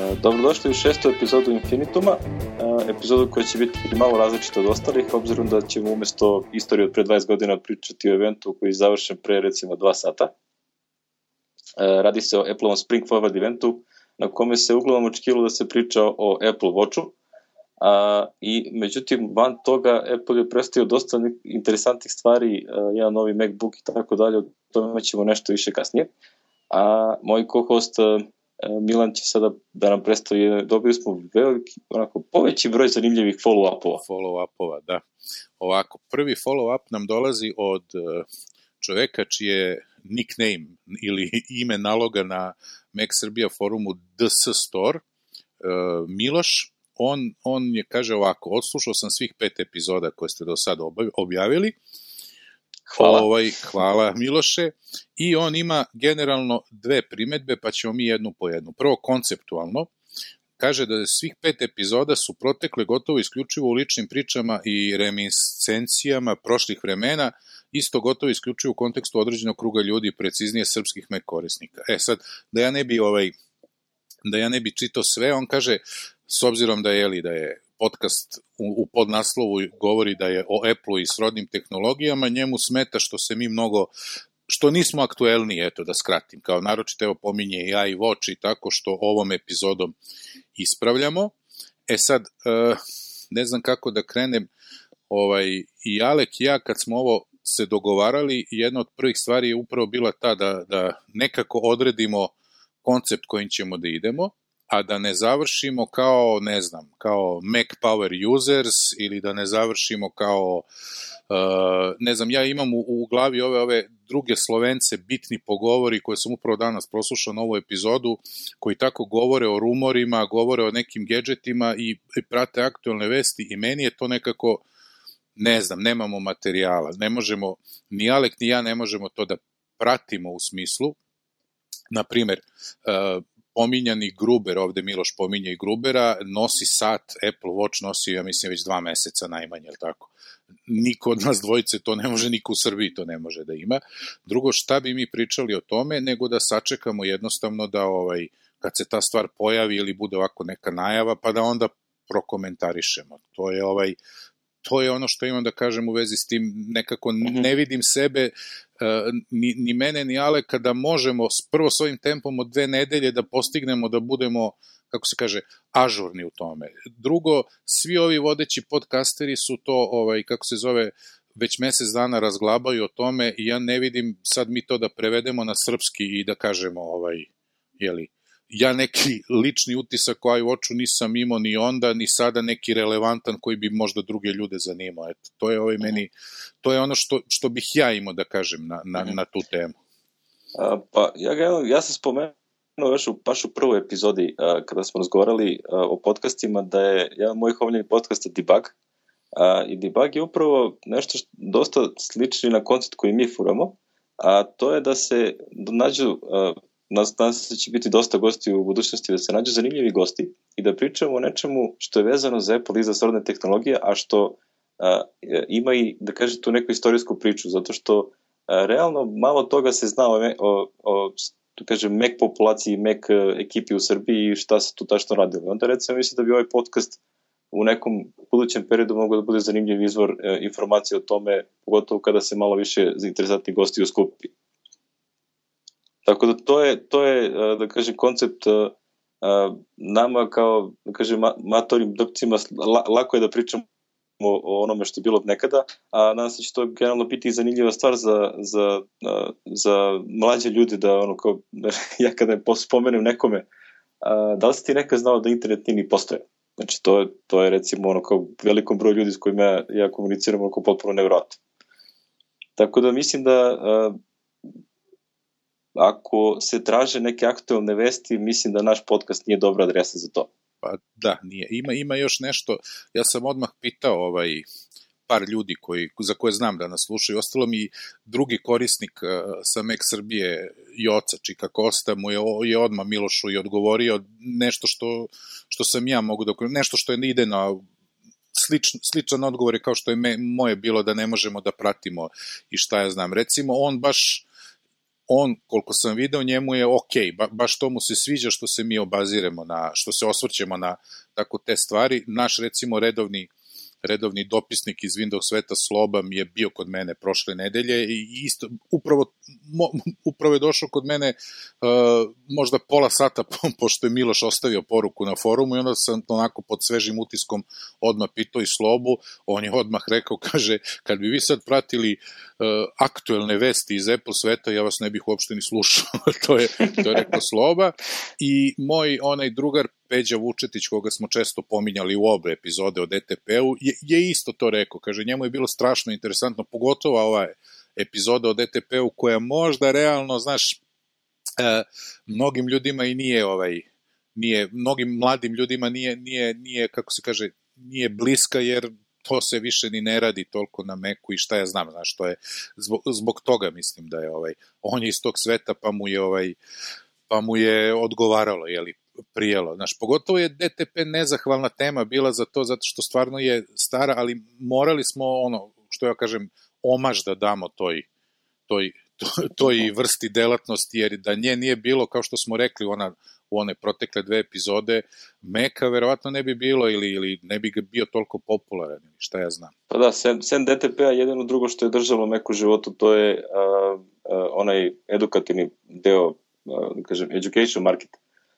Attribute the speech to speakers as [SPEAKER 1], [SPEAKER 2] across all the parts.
[SPEAKER 1] Dobrodošli u 6. epizodu Infinituma, epizodu koja će biti malo različita od ostalih, obzirom da ćemo umjesto istorije od pre 20 godina pričati o eventu koji je završen pre recimo 2 sata. Radi se o Appleovom Spring Forward eventu, na kome se uglavnom očekivalo da se priča o Apple Watchu, i međutim van toga Apple je predstavio dosta interesantnih stvari, jedan novi MacBook i tako dalje, o tome ćemo nešto više kasnije. A moj co-host Milan će sada da nam predstavi, dobili smo veliki, onako, poveći broj zanimljivih follow-upova.
[SPEAKER 2] Follow-upova, da. Ovako, prvi follow-up nam dolazi od čoveka čije nickname ili ime naloga na Mac Srbija forumu DS Store, Miloš. On je, kaže ovako, odslušao sam svih 5 epizoda koje ste do sada objavili. Hvala Miloše. I on ima generalno 2 primedbe, pa ćemo mi jednu po jednu. Prvo, konceptualno, kaže da svih 5 epizoda su protekle gotovo isključivo u ličnim pričama i reminiscencijama prošlih vremena, isto gotovo isključivo u kontekstu određenog kruga ljudi, preciznije srpskih Mac korisnika. Sad, da ja ne bi čitao sve, on kaže, s obzirom da je podcast u podnaslovu govori da je o Apple-u i srodnim tehnologijama, njemu smeta što nismo aktuelni, eto da skratim, kao naročito evo pominje i iWatch i tako što ovom epizodom ispravljamo. Sad, ne znam kako da krenem, i Alek i ja kad smo ovo se dogovarali, jedna od prvih stvari je upravo bila ta da nekako odredimo koncept kojim ćemo da idemo, a da ne završimo kao Mac Power Users ili da ne završimo kao, ja imam u glavi ove druge Slovence bitni pogovori koje sam upravo danas proslušao na ovu epizodu, koji tako govore o rumorima, govore o nekim gadgetima i prate aktualne vesti i meni je to nekako, nemamo materijala, ne možemo, ni Alek ni ja ne možemo to da pratimo u smislu, na primer, pominjani Gruber, ovde Miloš pominje i Grubera, nosi sat, Apple Watch nosi, ja mislim, već 2 meseca najmanje, je li tako? Niko od nas dvojice to ne može, niko u Srbiji to ne može da ima. Drugo, šta bi mi pričali o tome, nego da sačekamo jednostavno da kad se ta stvar pojavi ili bude ovako neka najava, pa da onda prokomentarišemo. To je ono što imam da kažem u vezi s tim, nekako ne vidim sebe, ni mene ni Ale, kada možemo prvo s ovim tempom od 2 nedelje da postignemo da budemo, kako se kaže, ažurni u tome. Drugo, svi ovi vodeći podcasteri su to, već mesec dana razglabaju o tome i ja ne vidim sad mi to da prevedemo na srpski i da kažemo, ja neki lični utisak o iWatchu nisam imao ni onda, ni sada neki relevantan koji bi možda druge ljude zanimao. Eto, to je meni, to je ono što bih ja imao da kažem na tu temu.
[SPEAKER 1] Pa ja sam spomenuo baš u prvoj epizodi kada smo razgovarali o podcastima da je jedan mojih omiljenih podcasta Debug, i Debug je upravo nešto dosta slično na koncept koji mi furamo, a to je da se nađu, nadam se da će biti dosta gosti u budućnosti, da se nađu zanimljivi gosti i da pričamo o nečemu što je vezano za Apple i za srodne tehnologije, a što ima i, da kaže, tu neku istorijsku priču, zato što realno malo toga se zna o Mac populaciji, Mac ekipi u Srbiji i šta se tu tačno radilo. Onda recimo mislim da bi ovaj podcast u nekom budućem periodu mogao da bude zanimljiv izvor informacije o tome, pogotovo kada se malo više interesantni gosti uskupi. Tako da to je da kažem, koncept nama kao, da kažem, matorim doktorima, lako je da pričamo o onome što je bilo od nekada, a nadam se da će to generalno biti i zanimljiva stvar za mlađe ljude, ja kada spomenem nekome, da li si ti nekad znao da internet nije ni postoje? Znači, to je recimo kao velikom broju ljudi s kojima ja komuniciram potpuno nevjerojatno. Tako da mislim da ako se traže neke aktualne vesti, mislim da naš podcast nije dobra adresa za to.
[SPEAKER 2] Pa da, nije. Ima još nešto, ja sam odmah pitao par ljudi za koje znam da nas slušaju, ostalo mi drugi korisnik sa Mac Srbije, Joca Čika Kosta, mu je odmah Milošu i odgovorio nešto što sam ja mogu da okrenuti, nešto što ide na sličan odgovor kao što je moje bilo da ne možemo da pratimo i šta ja znam. Recimo, on baš on, koliko sam video, njemu je okej, baš to mu se sviđa što se mi obaziremo što se osvrćemo na tako te stvari. Naš, recimo, redovni dopisnik iz Windows sveta Sloba mi je bio kod mene prošle nedelje i isto, upravo je došao kod mene možda pola sata pošto je Miloš ostavio poruku na forumu i onda sam onako pod svežim utiskom odmah pitao i Slobu, on je odmah rekao, kaže, kad bi vi sad pratili aktuelne vesti iz Apple sveta, ja vas ne bih uopšte ni slušao. to je rekao Sloba i moj onaj drugar Peđa Vučetić, koga smo često pominjali u obe epizode o DTP-u, je isto to rekao. Kaže, njemu je bilo strašno interesantno, pogotovo ova epizoda o DTP-u, koja možda realno, znaš, mnogim ljudima i mnogim mladim ljudima nije, kako se kaže, nije bliska, jer to se više ni ne radi toliko na Macu i šta ja znam, znaš, to je, zbog toga mislim da je, on je iz tog sveta, pa mu je odgovaralo, jeli, prijelo. Znaš, pogotovo je DTP nezahvalna tema bila za to, zato što stvarno je stara, ali morali smo, što ja kažem, omaž da damo toj vrsti delatnosti, jer da nje nije bilo, kao što smo rekli u one protekle 2 epizode, Maca verovatno ne bi bilo ili ne bi bio toliko popularan, šta ja znam.
[SPEAKER 1] Pa da, sem DTP-a, jedino drugo što je držalo Mac u životu, to je onaj edukativni deo, kažem, education market.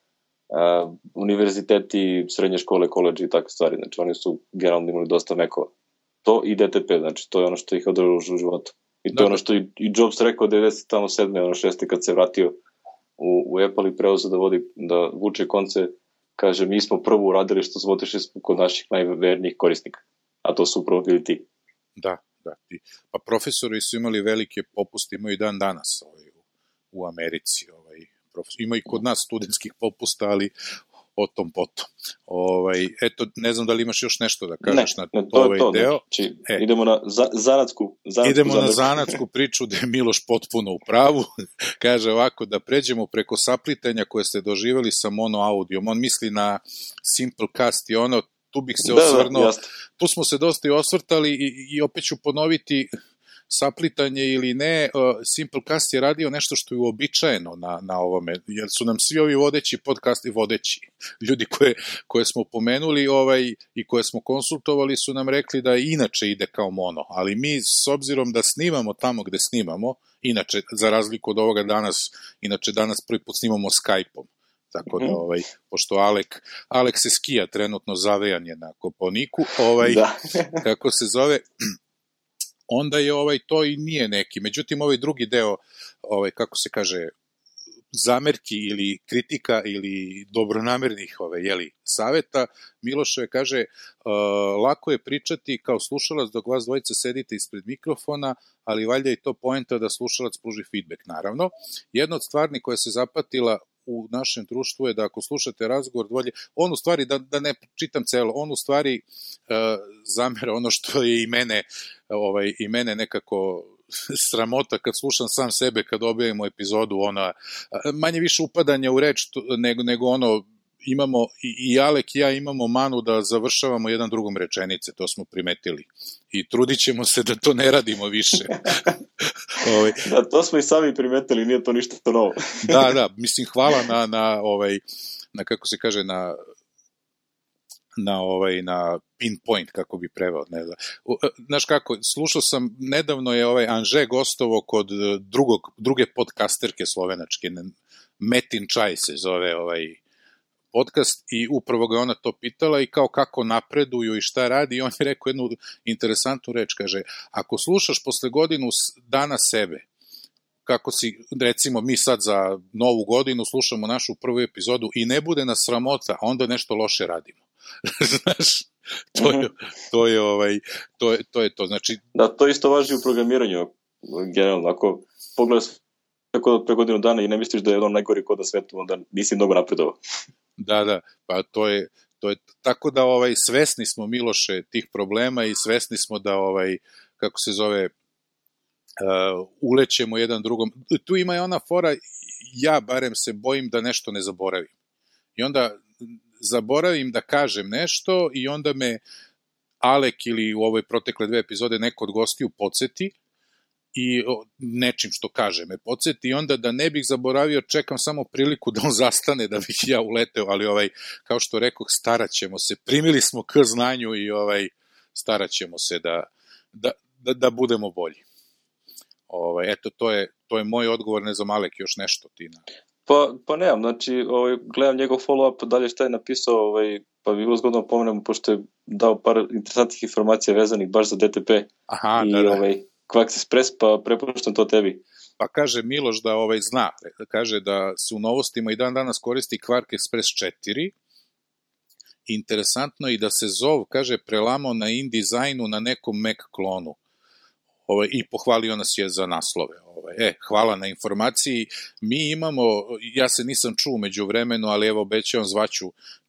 [SPEAKER 1] Univerziteti, srednje škole, koledži i takve stvari, znači oni su generalno imali dosta Macova. To i DTP, znači to je ono što ih održalo u životu. I to je ono što i Jobs rekao 97. kad se vratio u Apple i preuzeo da vuče konce, kaže, mi smo prvo uradili što smo otišli kod naših najvernijih korisnika, a to su upravo bili ti.
[SPEAKER 2] Da. Pa profesori su imali velike popuste, imaju i dan danas u Americi. Ima i kod nas studentskih popusta, ali o tom potom. Eto, ne znam da li imaš još nešto da kažeš na ovaj deo.
[SPEAKER 1] Znači, idemo na
[SPEAKER 2] zanatsku priču da je Miloš potpuno u pravu. Kaže ovako, da pređemo preko saplitanja koje ste doživjeli sa mono audijom. On misli na Simplecast i tu bih se osvrnuo. Tu smo se dosta i osvrtali i opet ću ponoviti, saplitanje ili ne, Simplecast je radio nešto što je uobičajeno na ovome, jer su nam svi ovi vodeći podcasti, ljudi koje smo pomenuli i koje smo konsultovali su nam rekli da inače ide kao mono, ali mi s obzirom da snimamo tamo gde snimamo, inače za razliku od ovoga danas prvi put snimamo Skype-om, tako da, pošto Alek se skija trenutno, zavejan je na Koponiku, kako se zove, onda je to i nije neki. Međutim, ovaj drugi deo, kako se kaže, zamerki ili kritika ili dobronamernih saveta, Miloševe kaže, lako je pričati kao slušalac dok vas dvojica sedite ispred mikrofona, ali valjda je to poenta da slušalac pruži feedback, naravno. Jedna od stvari koja se zapatila u našem društvu je da ako slušate razgovor dvolje, on u stvari, da ne čitam celo, on u stvari zamera ono što je i mene nekako sramota kad slušam sam sebe, kad objavimo epizodu, manje više upadanje u reč nego imamo, i Alek i ja imamo manu da završavamo jedan drugom rečenice, to smo primetili. I trudit ćemo se da to ne radimo više.
[SPEAKER 1] Da, to smo i sami primetili, nije to ništa novo.
[SPEAKER 2] Da, mislim, hvala na kako se kaže, na pinpoint, kako bi preveo, ne znam. Znaš kako, slušao sam, nedavno je Anže gostovo kod druge podcasterke slovenačke, Metin Čaj se zove podcast, i upravo ga ona to pitala i kao kako napreduju i šta radi, i on je rekao jednu interesantnu reč, kaže, ako slušaš posle godinu dana sebe, kako si, recimo mi sad za novu godinu slušamo našu prvu epizodu i ne bude nas sramota, onda nešto loše radimo. Znaš, to je to, znači... Da,
[SPEAKER 1] to isto važi u programiranju, generalno, ako pogledaš pre godinu dana i ne misliš da je on najgori kod na svetu, onda nisi mnogo napredovao.
[SPEAKER 2] Da, pa to je tako da svesni smo, Miloše, tih problema i svesni smo da kako se zove, ulećemo jedan drugom. Tu ima i ona fora, ja barem se bojim da nešto ne zaboravim. I onda zaboravim da kažem nešto i onda me Alek ili u ovoj protekle 2 epizode neko od gostiju podsjeti i nečim što kaže me podsjeti i onda da ne bih zaboravio čekam samo priliku da on zastane da bih ja uleteo, ali kao što rekoh starat ćemo se, primili smo k znanju i starat ćemo se da budemo bolji. Eto, to je moj odgovor, ne znam, Alek, još nešto ti na...
[SPEAKER 1] Pa nemam, znači, gledam njegov follow-up, dalje šta je napisao, pa bi bilo zgodno pomenemo, pošto je dao par interesantnih informacija vezanih baš za DTP.
[SPEAKER 2] Aha,
[SPEAKER 1] i
[SPEAKER 2] da.
[SPEAKER 1] Quax Express, pa prepuštam to tebi.
[SPEAKER 2] Pa kaže Miloš da zna, kaže da se u novostima i dan danas koristi Quark Express 4, interesantno i da se zov, kaže, prelamao na InDesignu na nekom Mac klonu. I pohvalio nas je za naslove. Hvala na informaciji. Mi imamo, ja se nisam čuo među vremenu, ali evo obećavam zvaću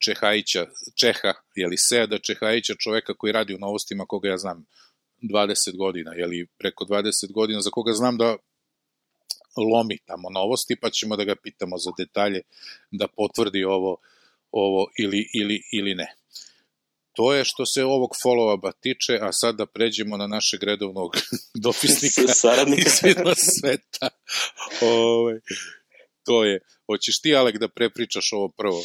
[SPEAKER 2] Seada Čehajića, čoveka koji radi u novostima, koga ja znam 20 godina, preko 20 godina, za koga znam da lomi tamo novosti, pa ćemo da ga pitamo za detalje, da potvrdi ovo ili ne. To je što se ovog follow-upa tiče, a sad da pređemo na našeg redovnog dopisnika iz sveta. To je. Hoćeš ti, Alek, da prepričaš ovo prvo?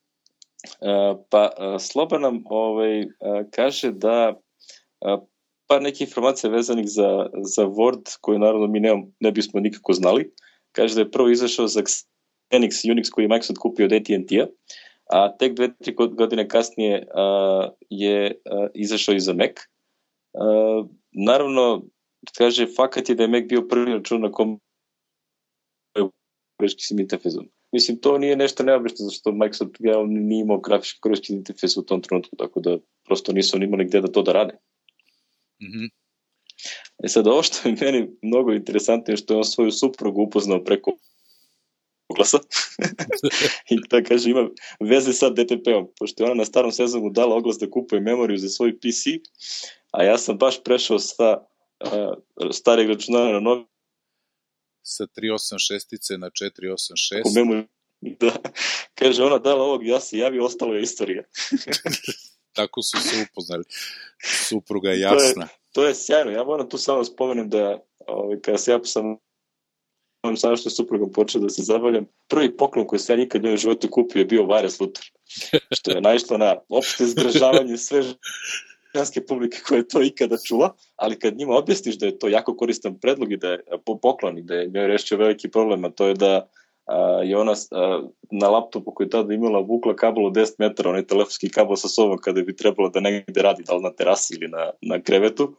[SPEAKER 1] Pa Sloba nam kaže da par nekih informacija vezanih za Word, koje naravno mi ne bismo nikako znali. Kaže da je prvo izašao za Unix koji je Microsoft kupio od AT&T-a, a tek 2-3 godine kasnije je izašao i za Mac. Naravno, kaže, fakat je da je Mac bio prvi račun na kom je korisničkim interfejsom. Mislim, to nije nešto neobično, zašto Microsoft nije imao grafički korisnički interfejs u tom trenutku, tako da prosto nisu imali gde da to da rade.
[SPEAKER 2] Mm-hmm.
[SPEAKER 1] Sad, ovo što je meni mnogo interesantno je što je on svoju suprugu upoznao preko oglasa i da kaže ima veze sa DTP-om, pošto je ona na starom sezonu dala oglas da kupuje memoriju za svoj PC, a ja sam baš prešao sa starih računara na novi
[SPEAKER 2] sa 386 na 486
[SPEAKER 1] memoriju, da, kaže ona dala ovog, ja se javio, ostalo je istorija.
[SPEAKER 2] Tako su se upoznali, supruga je jasna.
[SPEAKER 1] To je sjajno, ja moram tu samo spomenem da kada se ja sam samo što je suprugom počeo da se zabavljam, prvi poklon koji se ja nikad njoj u životu kupio je bio wireless router, što je naišlo na opšte zgražavanje sve ženske publike koja je to ikada čula, ali kad njima objasniš da je to jako koristan predlog i da je poklon i da je njoj rešio veliki problem, a to je da je ona na laptopu koji je tada imala vukla kabel od 10 metara, onaj telefonski kabel sa sobom kada bi trebalo da negde radi, da li na terasi ili na krevetu,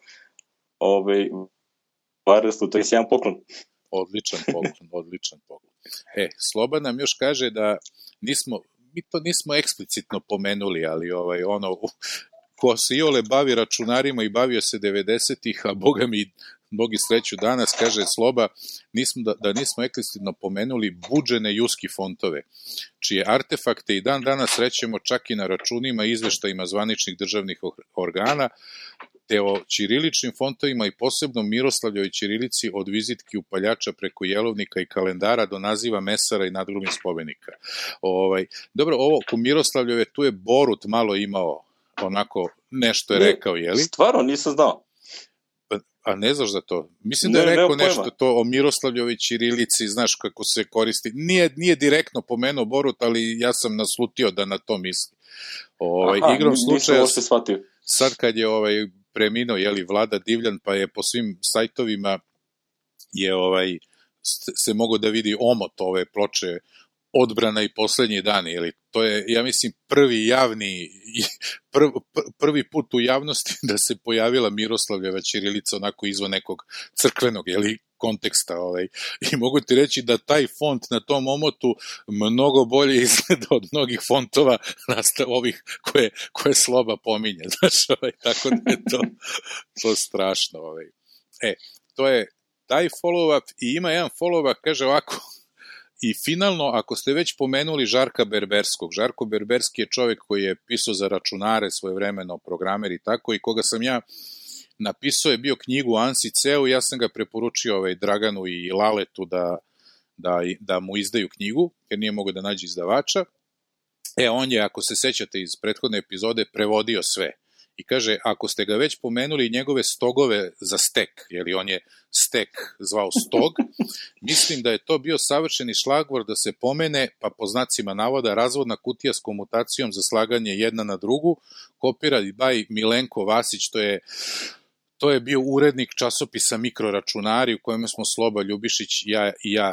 [SPEAKER 1] wireless router je sjajan poklon.
[SPEAKER 2] Odličan pogled. Sloba nam još kaže da mi to nismo eksplicitno pomenuli, ali ko se iole bavi računarima i bavio se 90-ih, a boga mi mnogi sreću danas, kaže Sloba, da nismo eksplicitno pomenuli buđene juski fontove, čije artefakte i dan danas srećemo čak i na računima i izveštajima zvaničnih državnih organa, te o ćiriličnim fontovima i posebno Miroslavljoj ćirilici od vizitki upaljača preko jelovnika i kalendara do naziva mesara i nadgrubnih spomenika. Dobro, ovo ko Miroslavljove, tu je Borut malo imao onako nešto je rekao, jeli?
[SPEAKER 1] Stvarno, nisam znao.
[SPEAKER 2] A ne znaš za to? Mislim da je rekao nešto to o Miroslavljovi ćirilici, znaš kako se koristi. Nije direktno pomenuo Borut, ali ja sam naslutio da na to misli. Igrom slučaja, sad kad je preminuo, Vlada Divljan, pa je po svim sajtovima se mogo da vidi omot ove ploče Odbrana i poslednji dani, to je, ja mislim, prvi put u javnosti da se pojavila Miroslavljeva ćirilica onako izvan nekog crkvenog, konteksta, i mogu ti reći da taj font na tom omotu mnogo bolje izgleda od mnogih fontova ovih koje Sloba pominje, znaš, tako da je to strašno. To je taj follow-up i ima jedan follow-up, kaže ovako, i finalno, ako ste već pomenuli Žarka Berberskog, Žarko Berberski je čovjek koji je pisao za računare svojevremeno, programer i tako, i koga sam ja napisao je bio knjigu Ansi Ceu, ja sam ga preporučio Draganu i Laletu da mu izdaju knjigu, jer nije mogao da nađe izdavača. On je, ako se sećate iz prethodne epizode, prevodio sve. I kaže, ako ste ga već pomenuli njegove stogove za stek, jer on je stek zvao stog, mislim da je to bio savršeni šlagvor da se pomene, pa po znacima navoda, razvodna kutija s komutacijom za slaganje jedna na drugu, kopira by Milenko Vasić, to je bio urednik časopisa Mikroračunari u kojem smo Sloba Ljubišić i ja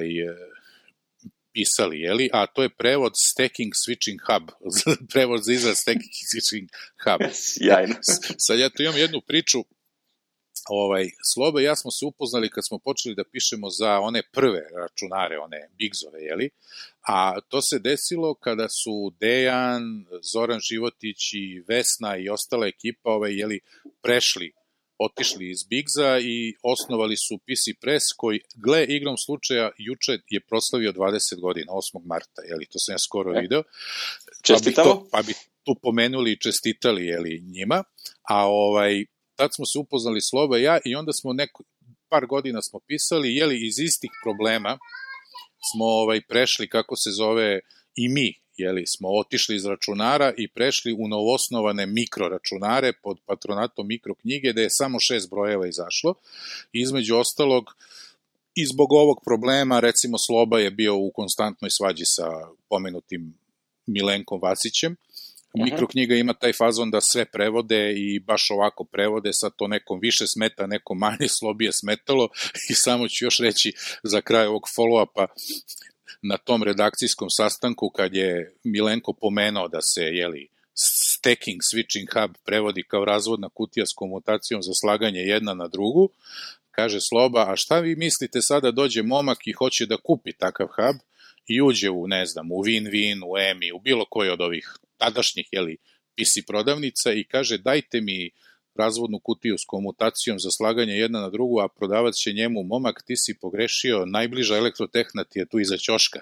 [SPEAKER 2] pisali, jeli? A to je prevod Stacking Switching Hub, prevod za izraz Stacking Switching Hub.
[SPEAKER 1] Sjajno.
[SPEAKER 2] Sad ja tu imam jednu priču, Sloba i ja smo se upoznali kad smo počeli da pišemo za one prve računare, one Bigzove, jeli? A to se desilo kada su Dejan, Zoran Životić i Vesna i ostala ekipa, otišli iz Bigza i osnovali su PC Press koji, gle, igrom slučaja, juče je proslavio 20 godina, 8. marta, jeli, to sam ja skoro video.
[SPEAKER 1] Čestitamo.
[SPEAKER 2] Pa bi tu pomenuli i čestitali, jeli, njima, a tad smo se upoznali Sloba i ja i onda smo par godina smo pisali, jeli, iz istih problema smo prešli, kako se zove, i mi, jeli, smo otišli iz računara i prešli u novoosnovane mikroračunare pod patronatom mikroknjige, gde je samo 6 brojeva izašlo. Između ostalog, i zbog ovog problema, recimo, Sloba je bio u konstantnoj svađi sa pomenutim Milenkom Vasićem. Mikroknjiga ima taj fazon da sve prevode i baš ovako prevode, sad to nekom više smeta, nekom manje, Slobi je smetalo i samo ću još reći za kraj ovog follow-upa, na tom redakcijskom sastanku kad je Milenko pomenuo da se, jeli, Stacking Switching Hub prevodi kao razvodna kutija s komutacijom za slaganje jedna na drugu, kaže Sloba, a šta vi mislite sada dođe momak i hoće da kupi takav hub i uđe u, ne znam, u Win-Win, u EMI, u bilo koji od ovih tadašnjih, jeli, PC prodavnica i kaže, dajte mi razvodnu kutiju s komutacijom za slaganje jedna na drugu, a prodavac će njemu, momak, ti si pogrešio, najbliža Elektrotehna ti je tu iza ćoška.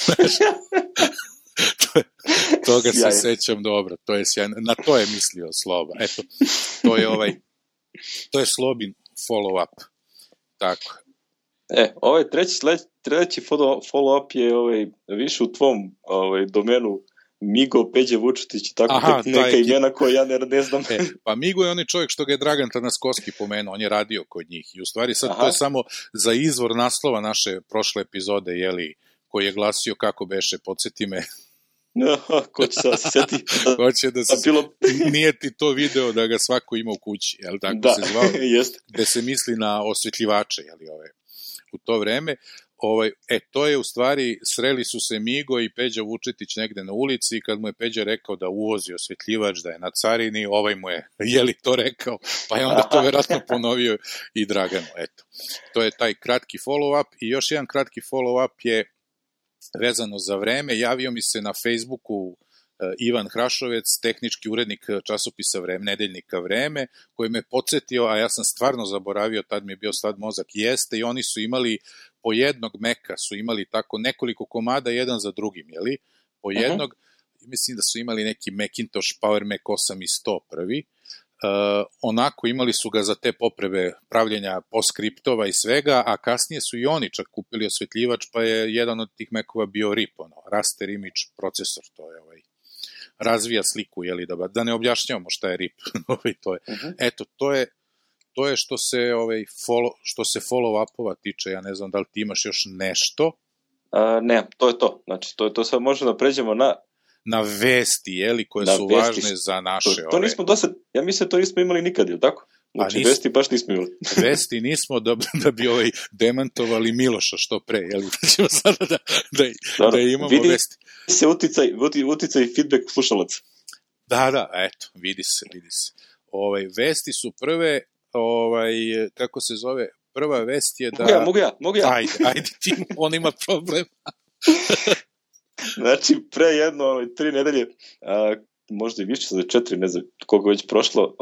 [SPEAKER 2] Toga se sećam dobro, to je sjajno. Na to je mislio Sloba. Eto, to je Slobin follow-up. Tako.
[SPEAKER 1] Ovaj treći follow-up je više u tvom domenu, Migo, Peđe Vučetić i tako neka imena koje ja ne znam.
[SPEAKER 2] Pa Migo je onaj čovjek što ga je Dragan Tanaskovski pomenuo, on je radio kod njih i u stvari sad to je samo za izvor naslova naše prošle epizode, jeli, koji je glasio kako beše, podsjeti me.
[SPEAKER 1] Ko će se seti?
[SPEAKER 2] Hoće da se... Nije ti to video da ga svako ima u kući, jel tako se zvao? Gde se misli na osvetljivače, jeli, u to vreme. To je u stvari, sreli su se Migo i Peđa Vučetić negde na ulici i kad mu je Peđa rekao da uvozi osvetljivač, da je na carini, mu je, jeli, to rekao, pa je onda to verovatno ponovio i Draganu, eto. To je taj kratki follow-up i još jedan kratki follow-up je vezano za vreme, javio mi se na Facebooku Ivan Hrašovec, tehnički urednik časopisa Nedeljnika Vreme, koji me podsjetio, a ja sam stvarno zaboravio, tad mi je bio slad mozak, jeste, i oni su imali po jednog Meka, su imali tako nekoliko komada jedan za drugim, jeli? Po jednog, mislim da su imali neki Macintosh Power Mac 8 i 100 prvi, onako imali su ga za te poprebe pravljenja poskriptova i svega, a kasnije su i oni čak kupili osvetljivač, pa je jedan od tih Mekova bio RIP, Raster Image procesor, to je razvija sliku, jeli, da ne objašnjavamo šta je RIP. To je. Eto, to je što se follow-upova tiče, ja ne znam da li ti imaš još nešto?
[SPEAKER 1] Ne, to je to. Znači, to je to, sad možemo da pređemo
[SPEAKER 2] na vesti, jeli, koje su važne za naše...
[SPEAKER 1] To nismo dosad, ja mislim to nismo imali nikad, je li tako? Znači, vesti baš nismo imali.
[SPEAKER 2] Vesti nismo da bi demantovali Miloša što pre, jel? Da ćemo sada da imamo vesti.
[SPEAKER 1] Vidi se uticaj feedback slušalaca.
[SPEAKER 2] Da, eto, vidi se. Vesti su prve, kako se zove, prva vest je da...
[SPEAKER 1] Mogu ja.
[SPEAKER 2] Ajde, ti, on ima problem.
[SPEAKER 1] Znači, pre 3 nedelje, možda i više, za 4, ne znam koliko već prošlo,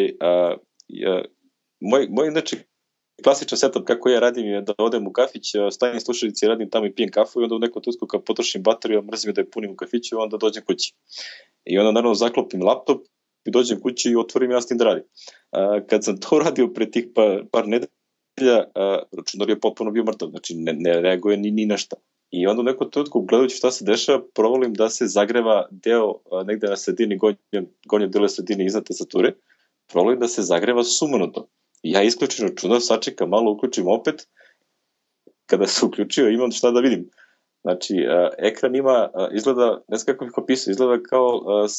[SPEAKER 1] moj znači klasičan setup kako ja radim je da odem u kafić, stavim slušalice i radim tamo i pijem kafu i onda u nekom trenutku kad potrošim bateriju, mrzim da je punim u kafiću, onda dođem kući. I onda naravno zaklopim laptop i dođem kući i otvorim ja s tim da radim. Kad sam to radio pre tih par nedelja, računar je potpuno bio mrtav, znači ne reaguje ni na šta. I onda u nekom trenutku, gledajući šta se dešava, provolim da se zagreva deo negde na sredini, gornje dele sredine iznad tastature, provolim da se zagreva sumanuto. I ja isključim računar, sačekam malo, uključim opet. Kada se uključio, imam šta da vidim. Znači, ekran ima, izgleda, ne znam kako bih opisao, izgleda kao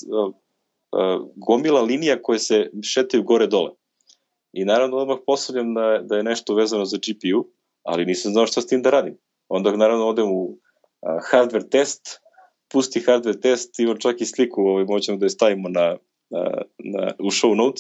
[SPEAKER 1] gomila linija koje se šetaju gore-dole. I naravno odmah postavljam da je nešto vezano za GPU, ali nisam znao šta s tim da radim. Onda naravno odem u hardware test, pusti hardware test, imam čak i sliku, možemo da je stavimo u show notes,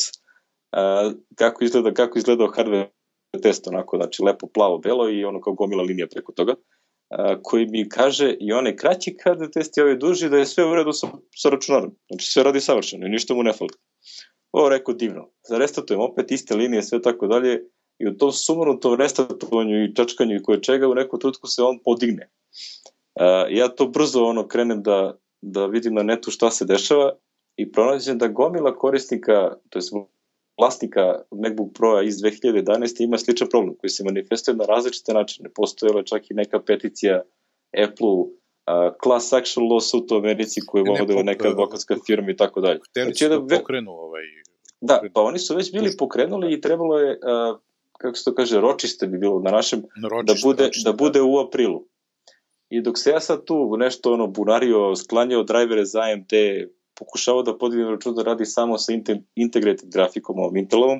[SPEAKER 1] kako izgledao hardware test, onako, znači lepo plavo-belo i ono kao gomila linija preko toga, koji mi kaže i onaj kraći hardware test i ovaj duži da je sve u redu sa računarom. Znači sve radi savršeno i ništa mu ne fali. Ovo rekao divno. Restartujem opet iste linije, sve tako dalje i u tom sumanutom restartovanju i čačkanju i koje čega u nekom trenutku se on podigne. Ja to brzo krenem da vidim na netu šta se dešava i pronađem da gomila korisnika, to je vlasnika MacBook Pro-a iz 2011. ima sličan problem koji se manifestuje na različite načine. Postojala čak i neka peticija Apple-u, class action lawsuit u Americi koju je vodila neka advokatska firma i tako dalje.
[SPEAKER 2] Hteli su da pokrenu
[SPEAKER 1] Da, pa oni su već bili pokrenuli i trebalo je, kako se to kaže, ročište bi bilo na našem, da bude u aprilu. I dok se ja sad tu nešto bunario, sklanjao drajvere za AMD, pokušavao da podignem račun da radi samo sa integrated grafikom, ovom Intelovom,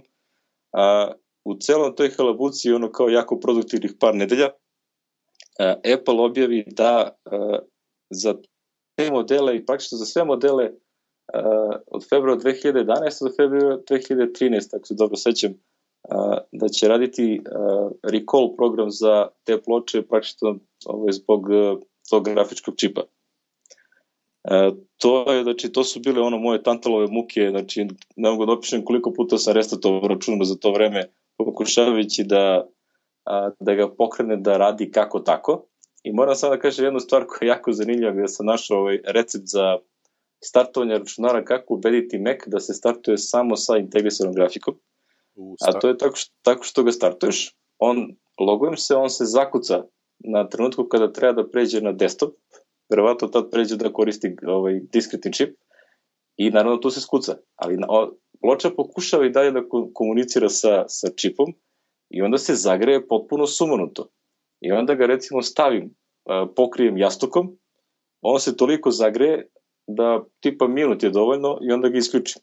[SPEAKER 1] u celom toj halabuci kao jako produktivnih par nedelja, Apple objavi da za te modele i praktično za sve modele od februara 2011. do februara 2013. ako se dobro sećam, da će raditi recall program za te ploče praktično zbog tog grafičkog čipa. To su bile moje tantalove muke, znači ne mogu da opišem koliko puta sam restartovao računar za to vreme, pokušavajući da ga pokrene da radi kako tako. I moram samo da kažem jednu stvar koja je jako zanimljiva, gde sam našao recept za startovanje računara, kako ubediti Mac da se startuje samo sa integrisanom grafikom. A to je tako što ga startuješ, logujem se, on se zakuca na trenutku kada treba da pređe na desktop, verovatno tad pređe da koristi diskretni čip i naravno tu se skuca. Ali ploča pokušava i dalje da komunicira sa čipom i onda se zagreje potpuno sumanuto. I onda ga recimo stavim, pokrijem jastukom, on se toliko zagreje da tipa minut je dovoljno i onda ga isključim.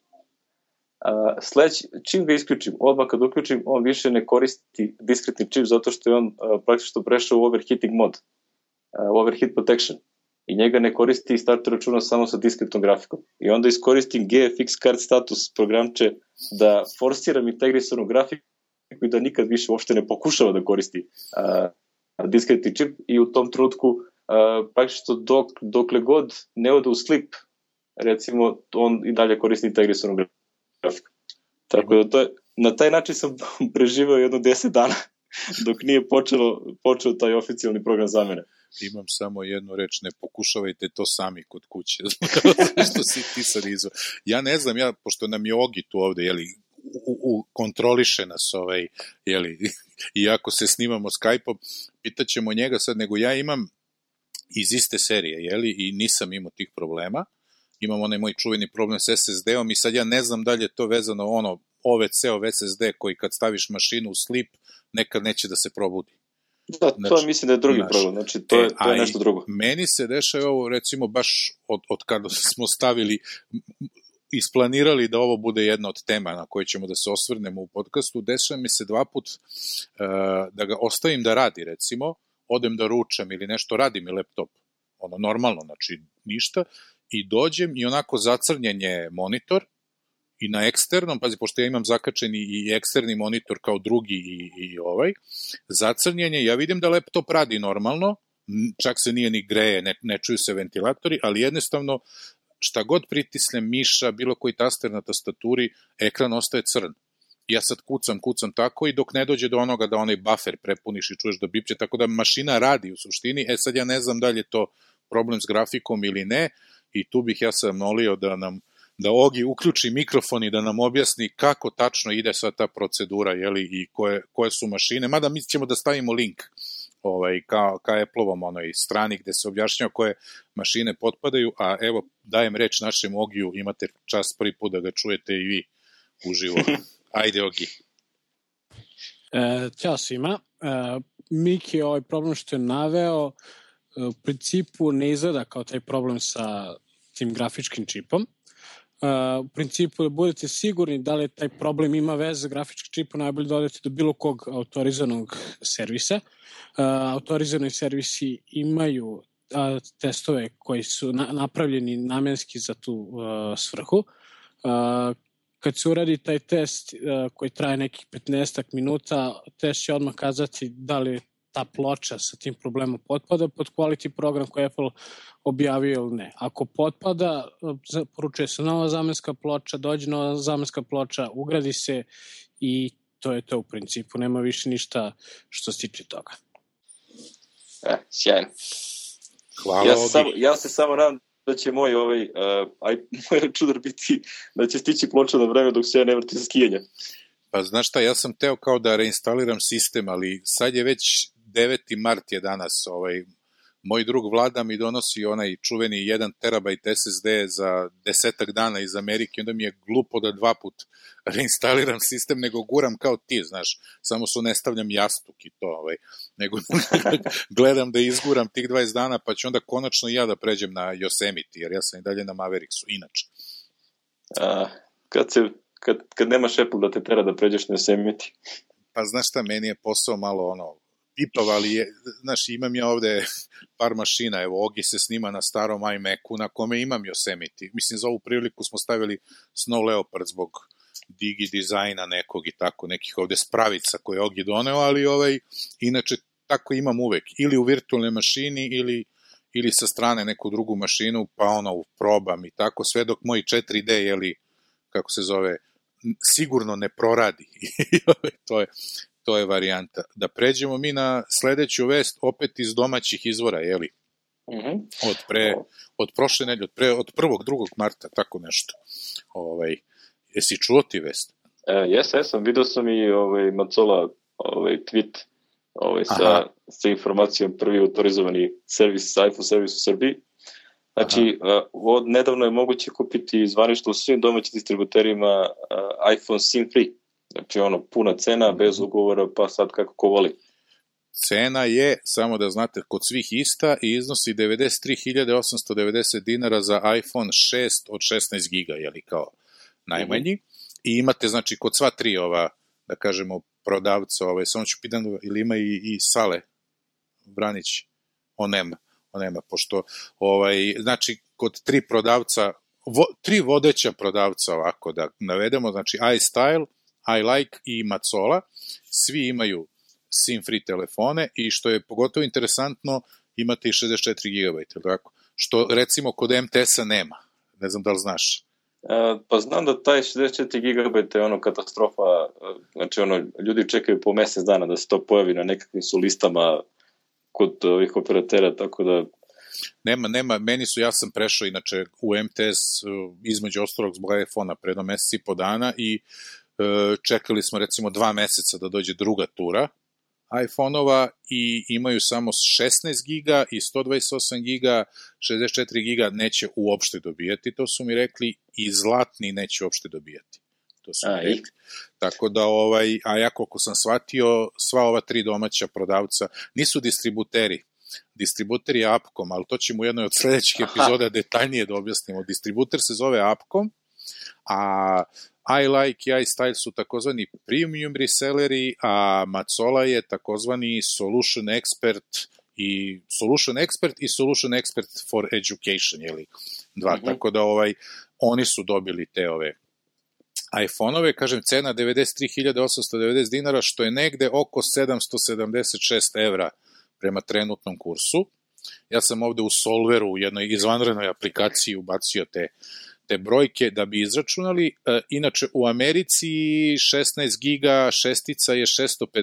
[SPEAKER 1] Čim ga isključim, odmah kad uključim, on više ne koristi diskretni čip zato što je on praktično prešao u overheating mod, overheat protection. I njega ne koristi starter računa samo sa diskretnom grafikom. I onda iskoristim GFX card status programče da forsiram integrisanu grafiku i da nikad više uopšte ne pokušava da koristi diskretni čip i u tom trenutku praktično dokle god ne ode u sleep, recimo, on i dalje koristi integrisanu grafiku. Tako da na taj način sam preživao jedno 10 dana dok nije počeo taj oficijalni program zamene.
[SPEAKER 2] Imam samo jednu reč, ne pokušavajte to sami kod kuće, što si ti sad izvao. Ja ne znam, pošto nam je Ogi tu ovde, kontroliše nas, iako se snimamo Skype-om, pitaćemo njega sad, nego ja imam iz iste serije, i nisam imao tih problema, imam onaj moj čuveni problem s SSD-om i sad ja ne znam da li je to vezano OVC-ov SSD koji kad staviš mašinu u sleep, nekad neće da se probudi.
[SPEAKER 1] Da, to mislim da je drugi problem, znači to je nešto drugo.
[SPEAKER 2] Meni se dešava ovo, recimo, baš od kada smo stavili, isplanirali da ovo bude jedna od tema na koje ćemo da se osvrnemo u podcastu, dešava mi se 2 put da ga ostavim da radi, recimo, odem da ručam ili nešto, radi mi laptop, normalno, znači ništa, i dođem i onako zacrnjen je monitor, i na eksternom, pazi, pošto ja imam zakačeni i eksterni monitor kao drugi i zacrnjenje, ja vidim da laptop radi normalno, čak se nije ni greje, ne čuju se ventilatori, ali jednostavno, šta god pritisnem miša, bilo koji taster na tastaturi, ekran ostaje crn. Ja sad kucam tako i dok ne dođe do onoga da onaj buffer prepuniš i čuješ da bipće, tako da mašina radi u suštini, sad ja ne znam da li je to problem s grafikom ili ne, i tu bih ja sad molio da Ogi uključi mikrofon i da nam objasni kako tačno ide sva ta procedura, i koje su mašine, mada mi ćemo da stavimo link ka Apple-ovom onoj strani gde se objašnjava koje mašine potpadaju, a evo dajem reč našem Ogiju, imate čast prvi put da ga čujete i vi uživo. Ajde, Ogi.
[SPEAKER 3] Ćao svima. Miki, ovaj problem što je naveo u principu ne izgleda kao taj problem sa tim grafičkim čipom. U principu da budete sigurni da li taj problem ima veze sa grafičkim čipom, najbolje da odete do bilo kog autorizovanog servisa. Autorizovani servisi imaju testove koji su napravljeni namenski za tu svrhu. Kad se uradi taj test koji traje nekih 15 minuta, test će odmah kazati da li ta ploča sa tim problemom potpada pod quality program koji Apple objavio ili ne. Ako potpada, poručuje se nova zamenska ploča, dođe nova zamenska ploča, ugradi se i to je to u principu. Nema više ništa što se tiče toga.
[SPEAKER 1] Sjajno.
[SPEAKER 2] Hvala,
[SPEAKER 1] ja se samo nadam da će moj čudar biti da će stići ploča na vreme dok se ja ne vrti za skijanje.
[SPEAKER 2] Pa znaš šta, ja sam teo kao da reinstaliram sistem, ali sad je već 9. mart je danas, moj drug Vlada mi donosi onaj čuveni 1 terabajt SSD za 10 dana iz Amerike, onda mi je glupo da 2 put reinstaliram sistem, nego guram kao ti, znaš, samo su ne stavljam jastuk i to, nego gledam da izguram tih 20 dana, pa ću onda konačno ja da pređem na Yosemite, jer ja sam i dalje na Mavericksu, inače.
[SPEAKER 1] Kad nemaš Apple da te tera da pređeš na Yosemite.
[SPEAKER 2] Pa znaš šta, meni je posao malo pipav, ali je, znaš, imam ja ovde par mašina, evo, Ogi se snima na starom iMacu, na kome imam Yosemite. Mislim, za ovu priliku smo stavili Snow Leopard zbog digi dizajna nekog i tako, nekih ovde spravica koje Ogi doneo, ali inače, tako imam uvek, ili u virtualnoj mašini, ili sa strane neku drugu mašinu, pa probam i tako, sve dok moj 4D, jeli, kako se zove, sigurno ne proradi. To je varijanta. Da pređemo mi na sledeću vest, opet iz domaćih izvora, jeli? Od prošle nedelje, od 1. 2. marta, tako nešto. Jesi čuo ti vest?
[SPEAKER 1] Jesam, vidio sam i Macola tweet sa informacijom prvi autorizovani servis, iPhone servis u Srbiji. Znači, nedavno je moguće kupiti zvanično u svim domaćim distributerima iPhone SIM free. Znači, puna cena, bez ugovora, pa sad kako ko voli.
[SPEAKER 2] Cena je, samo da znate, kod svih ista i iznosi 93.890 dinara za iPhone 6 od 16 giga, jeli kao najmanji. I imate, znači, kod sva tri da kažemo, prodavca, samo ću pitan, ili ima i Sale Vranić, on nema, pošto, znači, kod tri prodavca, tri vodeća prodavca, ovako da navedemo, znači, iStyle, iLike i Macola, svi imaju SIM-free telefone i što je pogotovo interesantno, imate i 64 GB, tako? Što, recimo, kod MTS-a nema. Ne znam da li znaš.
[SPEAKER 1] Pa znam da taj 64 GB je katastrofa, znači ljudi čekaju po mesec dana da se to pojavi na nekakvim su listama kod ovih operatera, tako da...
[SPEAKER 2] Nema, ja sam prešao inače u MTS između ostalog zbog iPhone-a predno meseci i po dana i čekali smo recimo 2 meseca da dođe druga tura iPhone-ova i imaju samo 16 giga i 128 giga, 64 giga neće uopšte dobijati, to su mi rekli, i zlatni neće uopšte dobijati. To su mi rekli. Tako da, a ja koliko sam shvatio, sva ova tri domaća prodavca nisu distributeri. Distributer je Appcom, ali to ćemo u jednoj od sledećih epizoda detaljnije da objasnimo. Distributer se zove Appcom, a iLike i iStyle su takozvani premium reselleri, a Macola je takozvani Solution Expert i Solution Expert for Education, jeli? Tako da oni su dobili te iPhone-ove, kažem, cena 93.890 dinara, što je negde oko 776 evra prema trenutnom kursu. Ja sam ovde u Solveru, u jednoj izvanrednoj aplikaciji ubacio te brojke da bi izračunali. Inače, u Americi 16 giga šestica je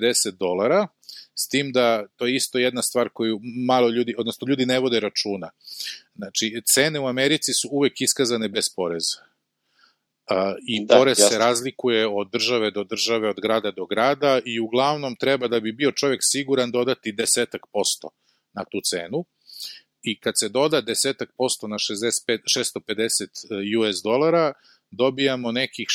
[SPEAKER 2] $650, s tim da to je isto jedna stvar koju malo ljudi, odnosno ljudi ne vode računa. Znači, cene u Americi su uvek iskazane bez poreza. I porez se razlikuje od države do države, od grada do grada i uglavnom treba da bi bio čovjek siguran dodati 10% na tu cenu. I kad se doda 10% na 650 US dolara, dobijamo nekih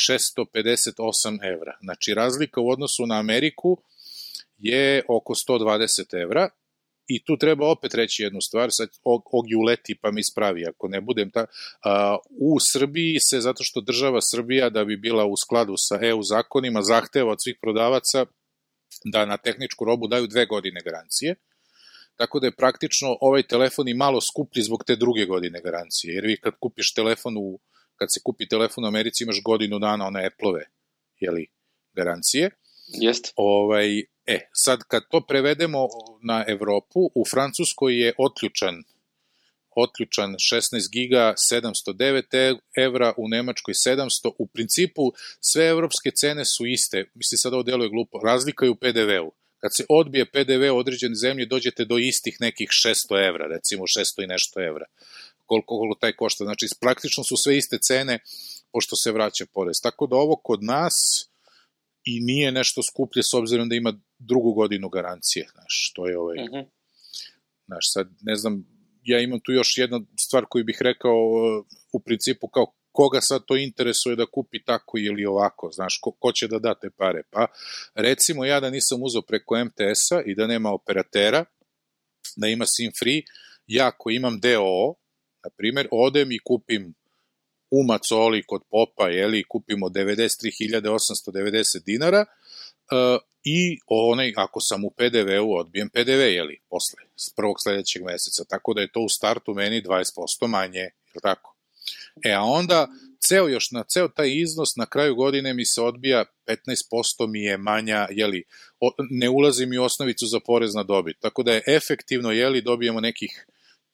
[SPEAKER 2] 658 evra. Znači, razlika u odnosu na Ameriku je oko 120 evra. I tu treba opet reći jednu stvar, sad Ogi uleti pa mi ispravi, ako ne budem u Srbiji se, zato što država Srbija, da bi bila u skladu sa EU zakonima, zahteva od svih prodavaca da na tehničku robu daju 2 godine garancije, tako da je praktično ovaj telefon i malo skuplji zbog te 2 godine garancije, jer vi kad kupiš telefon kad se kupi telefon u Americi imaš godinu dana one Apple-ove, garancije.
[SPEAKER 1] Jeste.
[SPEAKER 2] Sad kad to prevedemo na Evropu, u Francuskoj je otključan 16 giga 709 evra, u Nemačkoj 700, u principu sve evropske cene su iste, mislim sad ovo deluje glupo, razlika je u PDV-u. Kad se odbije PDV u određene zemlje, dođete do istih nekih 600 evra, recimo 600 i nešto evra, koliko taj košta. Znači, praktično su sve iste cene, pošto se vraća porez. Tako da ovo kod nas i nije nešto skuplje s obzirom da ima 2 godinu garancije, znaš, to je znaš, sad, ne znam, ja imam tu još jednu stvar koju bih rekao, u principu, kao koga sad to interesuje da kupi tako ili ovako, znaš, ko će da da te pare, pa recimo ja da nisam uzeo preko MTS-a i da nema operatera, da ima SIM free, ja ko imam DOO, na primjer, odem i kupim u Macoli kod Popa, kupimo 93.890 dinara i ako sam u PDV-u, odbijem PDV, posle, s prvog sledećeg meseca, tako da je to u startu meni 20% manje, je li tako? A onda, na ceo taj iznos, na kraju godine mi se odbija 15% mi je manja, ne ulazi mi u osnovicu za porez na dobit, tako da je efektivno, dobijemo nekih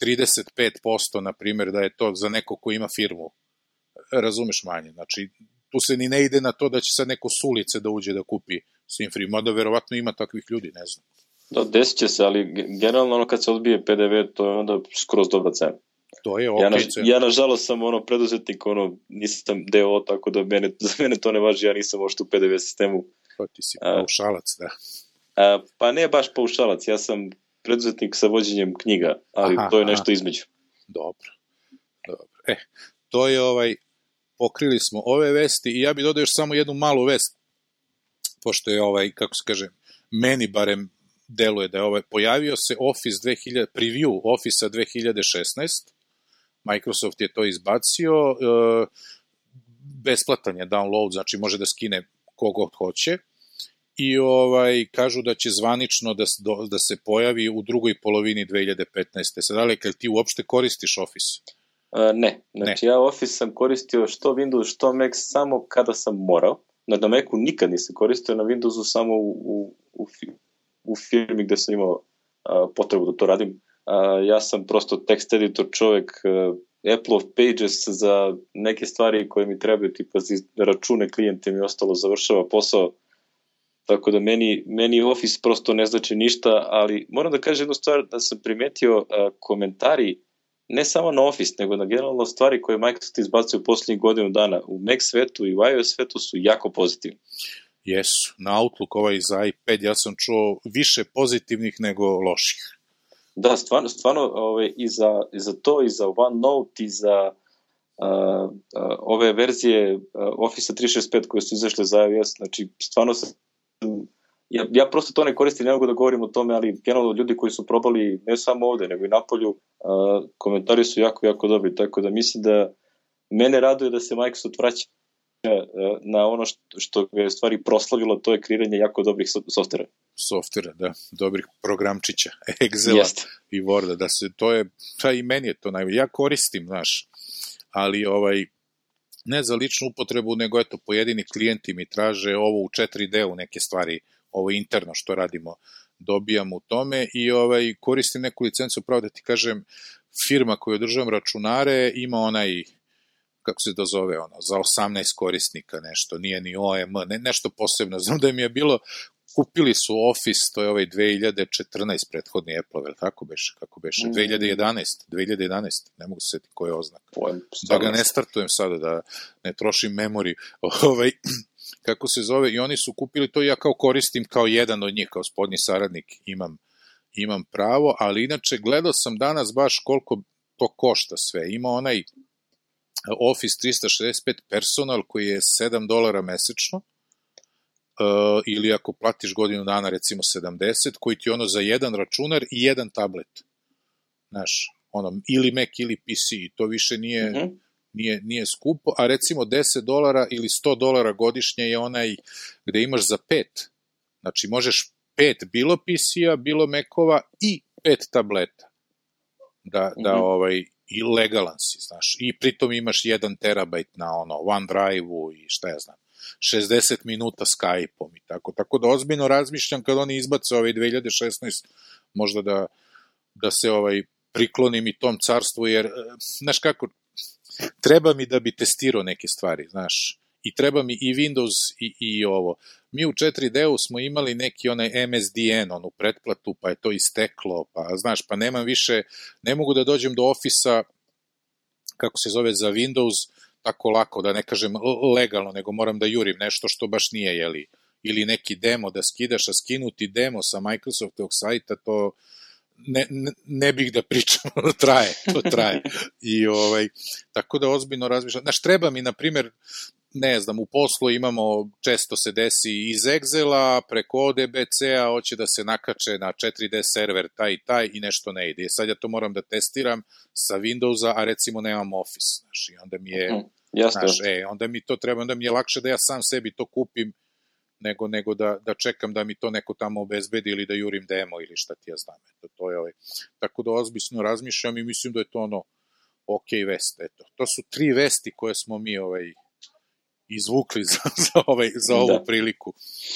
[SPEAKER 2] 35%, na primjer, da je to za neko ko ima firmu, razumeš, manje. Znači, tu se ni ne ide na to da će sad neko s ulice da uđe da kupi SIM free, mada verovatno ima takvih ljudi, ne znam.
[SPEAKER 1] Da, desit će se, ali generalno kad se odbije PDV, to je onda skroz dobra cena.
[SPEAKER 2] To je okej cena.
[SPEAKER 1] Ja nažalost sam preduzetnik, nisam DO, tako da za mene to ne važi, ja nisam ošto u PDV sistemu.
[SPEAKER 2] To ti si paušalac, da.
[SPEAKER 1] Pa ne baš paušalac, ja sam preduzetnik sa vođenjem knjiga, ali to je nešto između.
[SPEAKER 2] Dobro. To je pokrili smo ove vesti i ja bih dodao još samo jednu malu vest, pošto je kako se kaže, meni barem deluje da je pojavio se preview Office-a 2016, Microsoft je to izbacio, besplatan je download, znači može da skine kogod hoće, i kažu da će zvanično da se pojavi u drugoj polovini 2015. Sad, ali ti uopšte koristiš Office?
[SPEAKER 1] Ne, znači ja Office sam koristio što Windows, što Mac samo kada sam morao. Na Macu nikad nisam koristio, na Windowsu samo u firmi gde sam imao potrebu da to radim. Ja sam prosto text editor čovjek, Apple-ov Pages za neke stvari koje mi trebaju, tipa za račune klijente mi ostalo završava posao, tako da meni Office prosto ne znači ništa, ali moram da kažem jednu stvar, da sam primetio komentari ne samo na Office, nego na generalno stvari koje Microsoft izbacio u posljednjih godinu dana u Mac svetu i u iOS svetu su jako pozitivni.
[SPEAKER 2] Jesu, na Outlook za iPad ja sam čuo više pozitivnih nego loših.
[SPEAKER 1] Da, stvarno i za to, i za OneNote, i za ove verzije Office 365 koje su izašle za iOS, znači stvarno ja prosto to ne koristim, ne mogu da govorim o tome, ali generalno ljudi koji su probali ne samo ovde, nego i napolju, komentari su jako, jako dobri, tako da mislim da mene raduje da se Microsoft vraća na ono što je stvari proslavilo, to je kreiranje jako dobrih softvera.
[SPEAKER 2] Softvera, da, dobrih programčića, Excela i Worda, da se, to je, i meni je to najbolje, ja koristim, znaš, ali ne za ličnu upotrebu, nego eto, pojedini klijenti mi traže ovo u 4D-u neke stvari, ovo interno što radimo, dobijam u tome i koristim neku licencu, pravo da ti kažem, firma koju održavam računare ima onaj, kako se to zove, za 18 korisnika nešto, nije ni OEM, nešto posebno, znam da mi je bilo skupili su Office, to je ovaj 2014 prethodni Apple, tako beše, kako beše, 2011, ne mogu se setiti koje oznak. Da ga ne startujem sada, da ne trošim memoriju, kako se zove, i oni su kupili to, ja kao koristim kao jedan od njih, kao spodnji saradnik imam pravo, ali inače gledao sam danas baš koliko to košta sve. Ima onaj Office 365 Personal koji je $7 mesečno, ili ako platiš godinu dana recimo 70, koji ti ono za jedan računar i jedan tablet. Znaš, ono, ili Mac ili PC, i to više nije skupo, a recimo $10 ili $100 godišnje je onaj gde imaš za 5. Znači, možeš 5 bilo PC-a, bilo Mac-ova i 5 tableta. Da i legalan si, znaš. I pritom imaš 1 terabajt na OneDrive-u i šta ja znam, 60 minuta Skype-om i tako. Tako da ozbiljno razmišljam kad oni izbace 2016, možda da se priklonim i tom carstvu, jer, znaš kako, treba mi da bi testirao neke stvari, znaš, i treba mi i Windows i ovo. Mi u 4D-u smo imali neki onaj MSDN, onu pretplatu, pa je to isteklo, pa znaš, pa nemam više, ne mogu da dođem do Office-a, kako se zove, za Windows, tako lako, da ne kažem legalno, nego moram da jurim nešto što baš nije, jeli, ili neki demo da skidaš, a skinuti demo sa Microsoftovog sajta, to ne bih da pričam, to traje. I tako da ozbiljno razmišljam. Znaš, treba mi, na primjer, ne znam, u poslu imamo, često se desi iz Excela, preko ODBC-a, hoće da se nakače na 4D server taj i nešto ne ide. Sad ja to moram da testiram sa Windowsa, a recimo nemam Office, znaš, i onda mi je, znaš, onda mi to treba, onda mi je lakše da ja sam sebi to kupim, nego da čekam da mi to neko tamo obezbedi ili da jurim demo ili šta ti ja znam. To je tako da ozbiljno razmišljam i mislim da je to ono ok vest. Eto, to su 3 vesti koje smo mi izvukli za ovu priliku.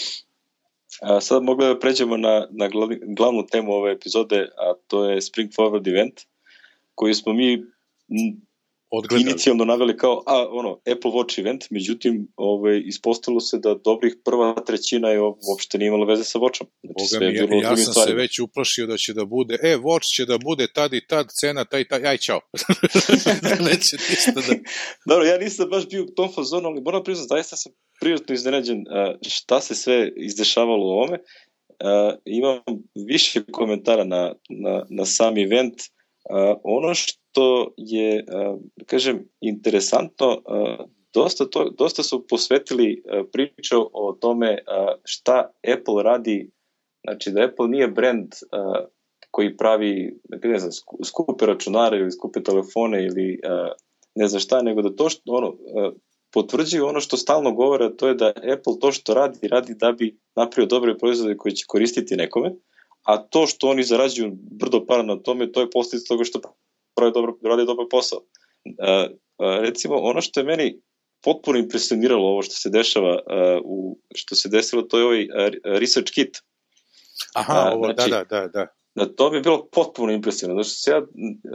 [SPEAKER 1] Sad mogli da pređemo na glavnu temu ove epizode, a to je Spring Forward event, koji smo mi inicijalno naveli kao Apple Watch event, međutim ispostavilo se da dobrih prva trećina je uopšte nije imalo veze sa Watchom.
[SPEAKER 2] Znači, ja sam se već uplašio da će da bude, Watch će da bude tad i tad, cena taj, aj čao. Neće ništa da...
[SPEAKER 1] Dobro, ja nisam baš bio u tom fazonu, ali moram priznati, zaista sam prijatno iznenađen šta se sve izdešavalo u ovome. Imam više komentara na sam event. Ono što je, kažem, interesantno, dosta su posvetili priču o tome šta Apple radi, znači da Apple nije brand koji pravi, ne znam, skupe računare ili skupe telefone ili ne znam šta, nego da to što potvrđuju ono što stalno govore, to je da Apple to što radi da bi napravio dobre proizvode koji će koristiti nekome, a to što oni zarađuju brdo para na tome, to je posljedica toga što radi dobar posao. Recimo, ono što je meni potpuno impresioniralo, ovo što se dešava, što se desilo, to je ovaj Research Kit.
[SPEAKER 2] Aha, znači,
[SPEAKER 1] da. To bi bilo potpuno impresionirano. Znači, ja,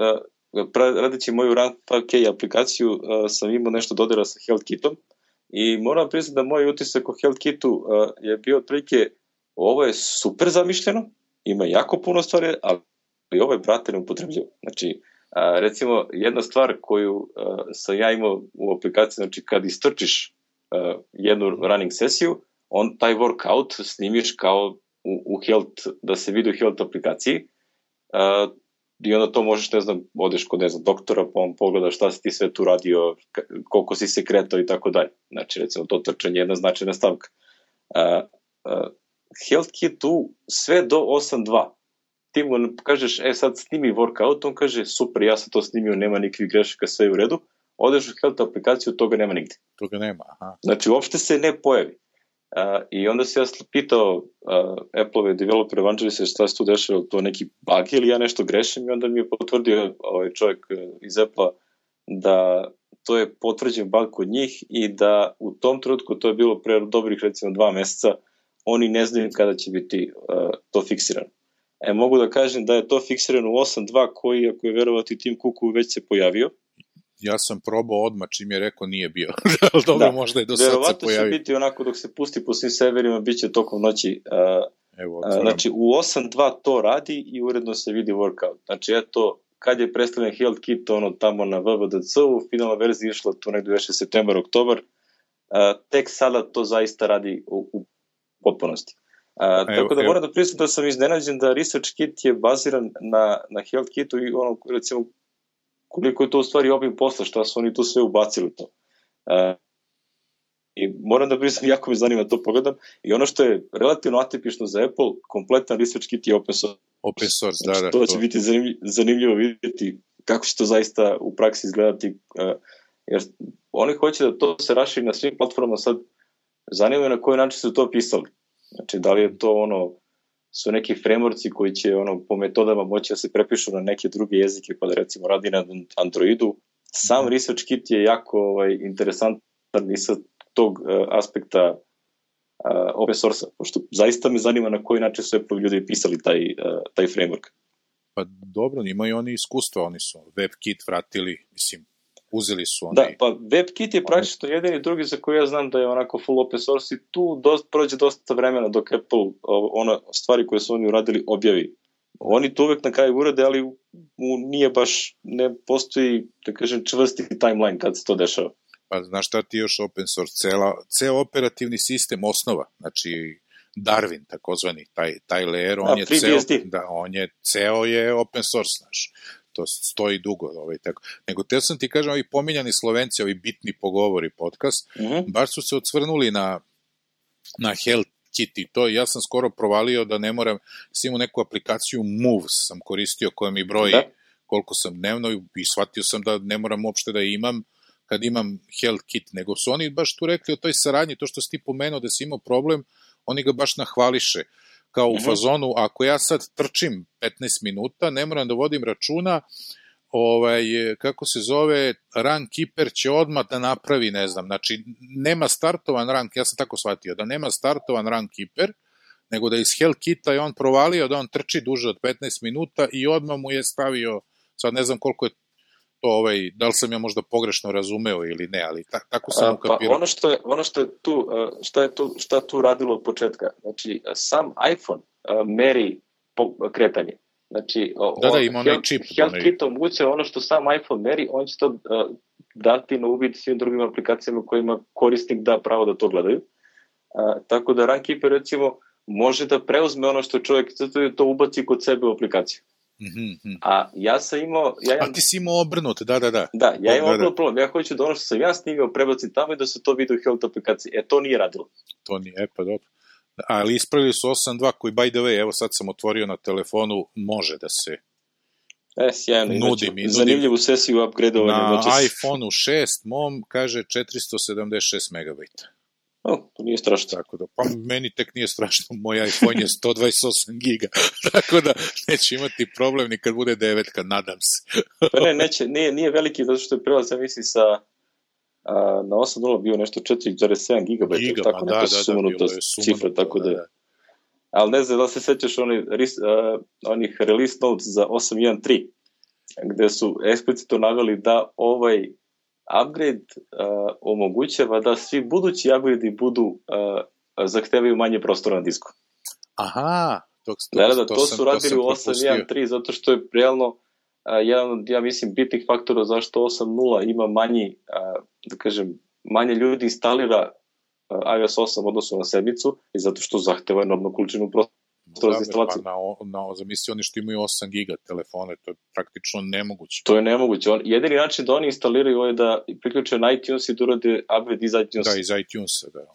[SPEAKER 1] radeći moju RunPK aplikaciju, sam imao nešto dodira sa Health Kitom i moram priznati da moj utisak o Health Kitu je bio otprilike, ovo je super zamišljeno, ima jako puno stvari, ali ovo je brate neupotrebljivo. Znači, recimo, jedna stvar koju sam ja imao u aplikaciji, znači kad istrčiš jednu running sesiju, on taj workout snimiš kao u Health, da se vidi u Health aplikaciji, i onda to možeš, ne znam, odeš kod, ne znam, doktora, pa on pogleda šta si ti sve tu radio, koliko si se kretao i tako dalje. Znači, recimo, to trčanje je jedna značajna stavka. Health Kit tu sve do 8.2. Ti mu kažeš, sad snimi workout, on kaže, super, ja sam to snimio, nema nikakvih grešaka, sve je u redu. Odeš u Health aplikaciju, toga nema nigde.
[SPEAKER 2] Toga nema, aha.
[SPEAKER 1] Znači, uopšte se ne pojavi. I onda se ja pitao Apple-ove developer evangeliste šta se tu dešava, to neki bug ili ja nešto grešim, i onda mi je potvrdio ovaj čovjek iz Apple-a da to je potvrđen bug kod njih i da u tom trenutku, to je bilo pre dobrih recimo 2 meseca, oni ne znaju kada će biti to fiksirano. Mogu da kažem da je to fiksirano u 8.2 koji, ako je verovati, Tim Cooku već se pojavio.
[SPEAKER 2] Ja sam probao odmah, čim je rekao nije bio. Ali dobro, možda je do sad se
[SPEAKER 1] Verovatno
[SPEAKER 2] pojavio.
[SPEAKER 1] će biti onako dok se pusti po svim serverima, bit će tokom noći.
[SPEAKER 2] Evo,
[SPEAKER 1] Znači, u 8.2 to radi i uredno se vidi workout. Znači, eto, kad je predstavljen Health Kit, ono tamo na WWDC-u, finalna verzija išla tu negdje veše septembar, oktobar, tek sada to zaista radi u potpunosti. Tako da moram da priznam da sam iznenađen da Research Kit je baziran na Health Kitu i ono, recimo, koliko je to u stvari obim posla, šta su oni tu sve ubacili to. I moram da priznam, jako me zanima to pogledam. I ono što je relativno atipično za Apple, kompletan Research Kit je open source.
[SPEAKER 2] Open source,
[SPEAKER 1] znači,
[SPEAKER 2] da.
[SPEAKER 1] To će biti zanimljivo vidjeti kako će to zaista u praksi izgledati. Jer oni hoće da to se raširi na svim platformama sad. Zanima me na koji način su to pisali. Znači, da li je to su neki frameworkci koji će po metodama moći da se prepišu na neke druge jezike, pa da recimo radi na Androidu. Sam Research Kit je jako interesantan i sa tog aspekta open source-a, pošto zaista me zanima na koji način su Apple ljudi pisali taj framework.
[SPEAKER 2] Pa dobro, imaju oni iskustva, oni su WebKit vratili, mislim, uzeli su oni...
[SPEAKER 1] Da, pa WebKit je praktično jedini drugi za koji ja znam da je onako full open source i tu prođe dosta vremena dok Apple stvari koje su oni uradili objavi. Oni to uvek na kraju urade, ali nije baš, ne postoji, da kažem, čvrsti timeline kad se to dešava.
[SPEAKER 2] Pa znaš šta ti još open source? Ceo operativni sistem osnova, znači Darwin takozvani, taj layer, on je ceo je open source, znaš. To stoji dugo, tako. Nego te sam ti kažem, ovi pominjani Slovenci, ovi bitni pogovori podcast, baš su se odsvrnuli na Health Kit i to, ja sam skoro provalio da ne moram, sam imao neku aplikaciju Moves sam koristio koja mi broji koliko sam dnevno i shvatio sam da ne moram uopšte da imam kad imam Health Kit, nego su oni baš tu rekli o toj saradnji, to što si ti pomenuo da si imao problem, oni ga baš nahvališe. Kao u fazonu, ako ja sad trčim 15 minuta, ne moram da vodim računa, kako se zove, Runkeeper će odmah da napravi, ne znam, znači nema startovan rank, ja sam tako shvatio, da nema startovan Runkeeper, nego da iz Health Kita je on provalio da on trči duže od 15 minuta i odmah mu je stavio, sad ne znam koliko je to, da li sam ja možda pogrešno razumeo ili ne, ali tako sam ukapirao.
[SPEAKER 1] Pa ono što je tu, šta tu radilo od početka, znači sam iPhone meri kretanje. Znači,
[SPEAKER 2] ima onaj čip.
[SPEAKER 1] Health Kit omogućuje ono što sam iPhone meri, on će to dati na uvid svim drugim aplikacijama kojima korisnik da pravo da to gledaju. Tako da Runkeeper recimo može da preuzme ono što čovjek to ubaci kod sebe u aplikaciju. A ja sam imao...
[SPEAKER 2] A ti si imao obrnut, da.
[SPEAKER 1] Da, ja imam obrnut problem. Ja hoću da ono što sam ja snimio prebacim tamo i da se to vidi u Health aplikaciji. To nije radilo.
[SPEAKER 2] To nije, pa dobro. Ali ispravili su 8.2 koji, by the way, evo sad sam otvorio na telefonu, može da se
[SPEAKER 1] nudi. Zanimljivu sesiju upgradeovanja.
[SPEAKER 2] Na iPhone-u 6 mom kaže 476 MB.
[SPEAKER 1] To nije strašno.
[SPEAKER 2] Tako da, pa meni tek nije strašno, moj iPhone je 128 giga, tako da neće imati problem ni kad bude 9, nadam se.
[SPEAKER 1] Pa nije veliki, zato što je prelaz, ja mislim, na 8.0 bio nešto 4,7 GB, tako neka sumanuta cifra, tako da... Ali ne znam da se sećaš onih release notes za 8.1.3, gde su eksplicitno naveli da upgrade omogućava da svi budući upgrade zahtevaju manje prostora na disku.
[SPEAKER 2] Aha,
[SPEAKER 1] to su radili u 8.1.3 zato što je realno jedan od, ja mislim, bitnih faktora zašto 8.0 ima manje ljudi instalira iOS 8 odnosno na sedmicu i zato što zahteva enormnu količinu prostora za instalaciju.
[SPEAKER 2] Pa zamisli oni što imaju 8 giga telefone, to je praktično nemoguće.
[SPEAKER 1] To je nemoguće. Jedini način da oni instaliraju je da priključe na iTunes i da urade upgrade iz iTunesa.
[SPEAKER 2] Da, iz iTunesa, da.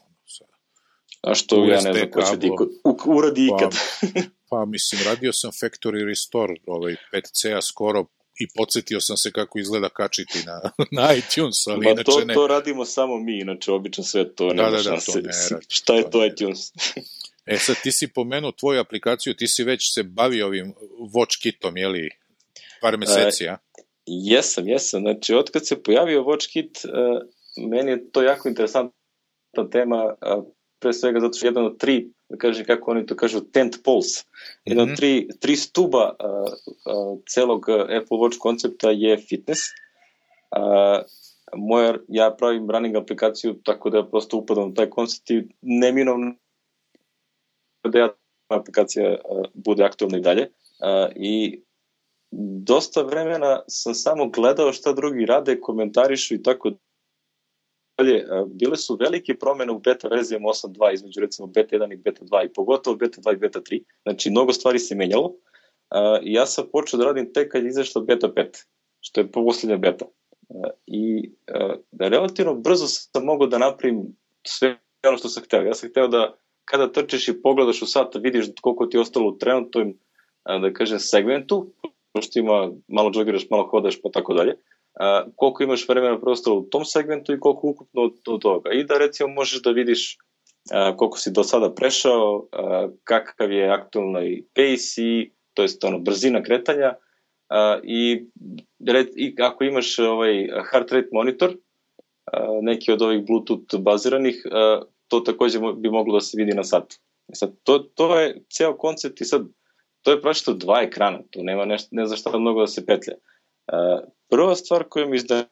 [SPEAKER 1] A što ja ne znam ko će uradi ikad.
[SPEAKER 2] Pa mislim, radio sam Factory Restore 5C-a skoro i podsjetio sam se kako izgleda kačiti na iTunes, ali inače ne.
[SPEAKER 1] To radimo samo mi, inače obično sve to nema šanse. Šta je to iTunes?
[SPEAKER 2] Sad ti si pomenuo tvoju aplikaciju, ti si već se bavio ovim WatchKitom, jeli, par meseci, a?
[SPEAKER 1] Jesam. Znači, otkad se pojavio WatchKit, meni je to jako interesantna tema, pre svega zato što jedan od 3, da kažem kako oni to kažu, tent poles, jedan od 3 stuba celog Apple Watch koncepta je fitness. Ja pravim running aplikaciju tako da prosto upadam u taj koncept i neminovno da aplikacija bude aktualna i dalje. I dosta vremena sam samo gledao šta drugi rade, komentarišu i tako dalje. Bile su velike promene u beta verzijama 8.2 između recimo beta 1 i beta 2 i pogotovo beta 2 i beta 3. Znači, mnogo stvari se menjalo. I ja sam počeo da radim tek kad je izašla beta 5, što je poslednja beta. I relativno brzo sam mogao da napravim sve ono što sam hteo. Ja sam hteo da kada trčiš i pogledaš u sat, vidiš koliko ti je ostalo u trenutnom, da kažem, segmentu, pošto ima malo džogiraš, malo hodaš, pa tako dalje, koliko imaš vremena prostalo u tom segmentu i koliko ukupno od toga. I da recimo možeš da vidiš koliko si do sada prešao, kakav je aktualni pace i to jest brzina kretanja, i ako imaš heart rate monitor, neki od ovih Bluetooth baziranih, to takođe bi moglo da se vidi na satu. Sad, to je ceo koncept i sad to je prašito 2 ekrana, tu nema ne za šta mnogo da se petlja. Prva stvar koja mi izda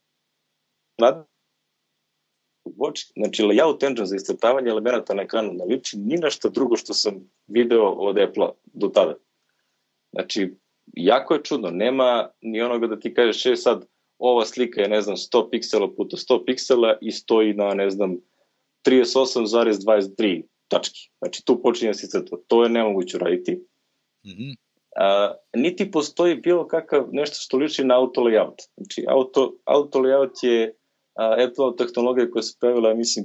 [SPEAKER 1] znači layout engine za iscrtavanje elemenata na ekranu ne liči ni na šta drugo što sam video od Apple-a do tada. Znači, jako je čudno, nema ni onoga da ti kažeš sad ova slika je, ne znam, 100 piksela puta 100 piksela i stoji na, ne znam, 38,23 tački. Znači, tu počinje se crta. To je nemoguće raditi. Niti postoji bilo kakav nešto što liči na auto layout. Znači, auto layout je Apple tehnologija koja se pojavila, ja mislim,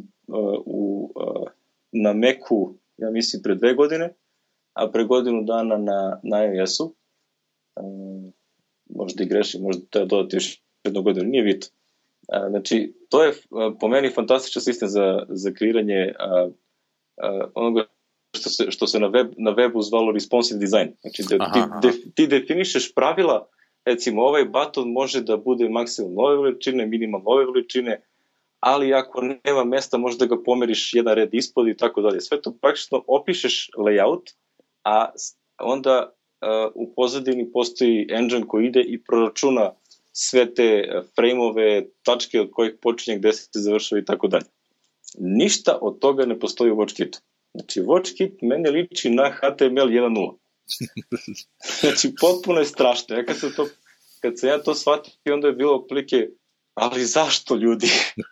[SPEAKER 1] na Macu, ja mislim, pre 2 godine, a pre godinu dana na iOS-u. Možda i grešim, možda treba dodati još 1 godinu, nije bitno. Znači, to je po meni fantastičan sistem za kreiranje onoga što se na webu zvalo responsive design. Znači, ti definišeš pravila, recimo, ovaj baton može da bude maksimum ove veličine, minimalno ove veličine, ali ako nema mesta, može da ga pomeriš jedan red ispod i tako dalje. Sve to praktično opišeš layout, a onda u pozadini postoji engine koji ide i proračuna sve te frame-ove, tačke od kojih počinje, gde se završava i tako dalje. Ništa od toga ne postoji u WatchKitu. Znači, WatchKit meni liči na HTML 1.0. Znači, potpuno je strašno. Kad sam ja to shvatio, onda je bilo otprilike, ali zašto ljudi?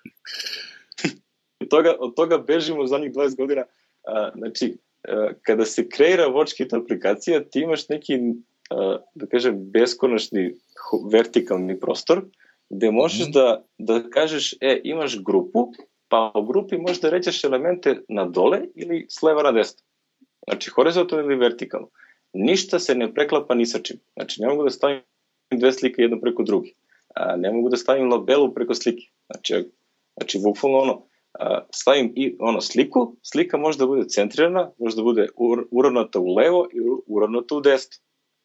[SPEAKER 1] Od toga bežimo zadnjih 20 godina. Znači, kada se kreira WatchKit aplikacija, ti imaš neki, da kažem, beskonačni vertikalni prostor, gde možeš da kažeš, imaš grupu, pa u grupi možeš da rećeš elemente na dole ili s leva na desno. Znači, horizontalno ili vertikalno. Ništa se ne preklapa ni sa čim. Znači, ne mogu da stavim 2 slike jedno preko druge. Ne mogu da stavim labelu preko slike. Znači bukvalno stavim i sliku, slika može da bude centrirana, može da bude uravnata u levo i uravnata u desno.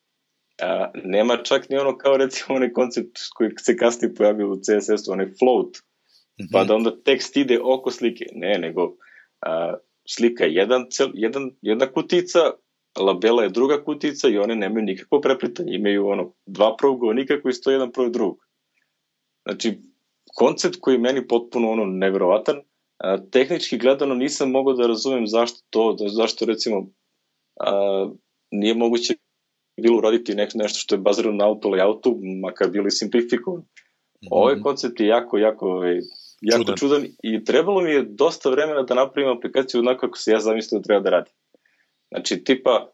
[SPEAKER 1] Nema čak ni kao recimo onaj koncept koji se kasnije pojavio u CSS-u, onaj float, pa da onda tekst ide oko slike. Ne, nego slika je jedna kutica, labela je druga kutica i one nemaju nikakvo preplitanje, imaju 2 pruga, nikako i stoji jedan protiv drugog. Znači, koncept koji je meni potpuno neverovatan, tehnički gledano nisam mogao da razumem zašto recimo nije moguće bilo uraditi nešto što je bazirano na auto layoutu, makar bili simplifikovan. Ovaj koncept je jako čudan i trebalo mi je dosta vremena da napravim aplikaciju onako kako se ja zamislio da treba da radi. Znači, tipa,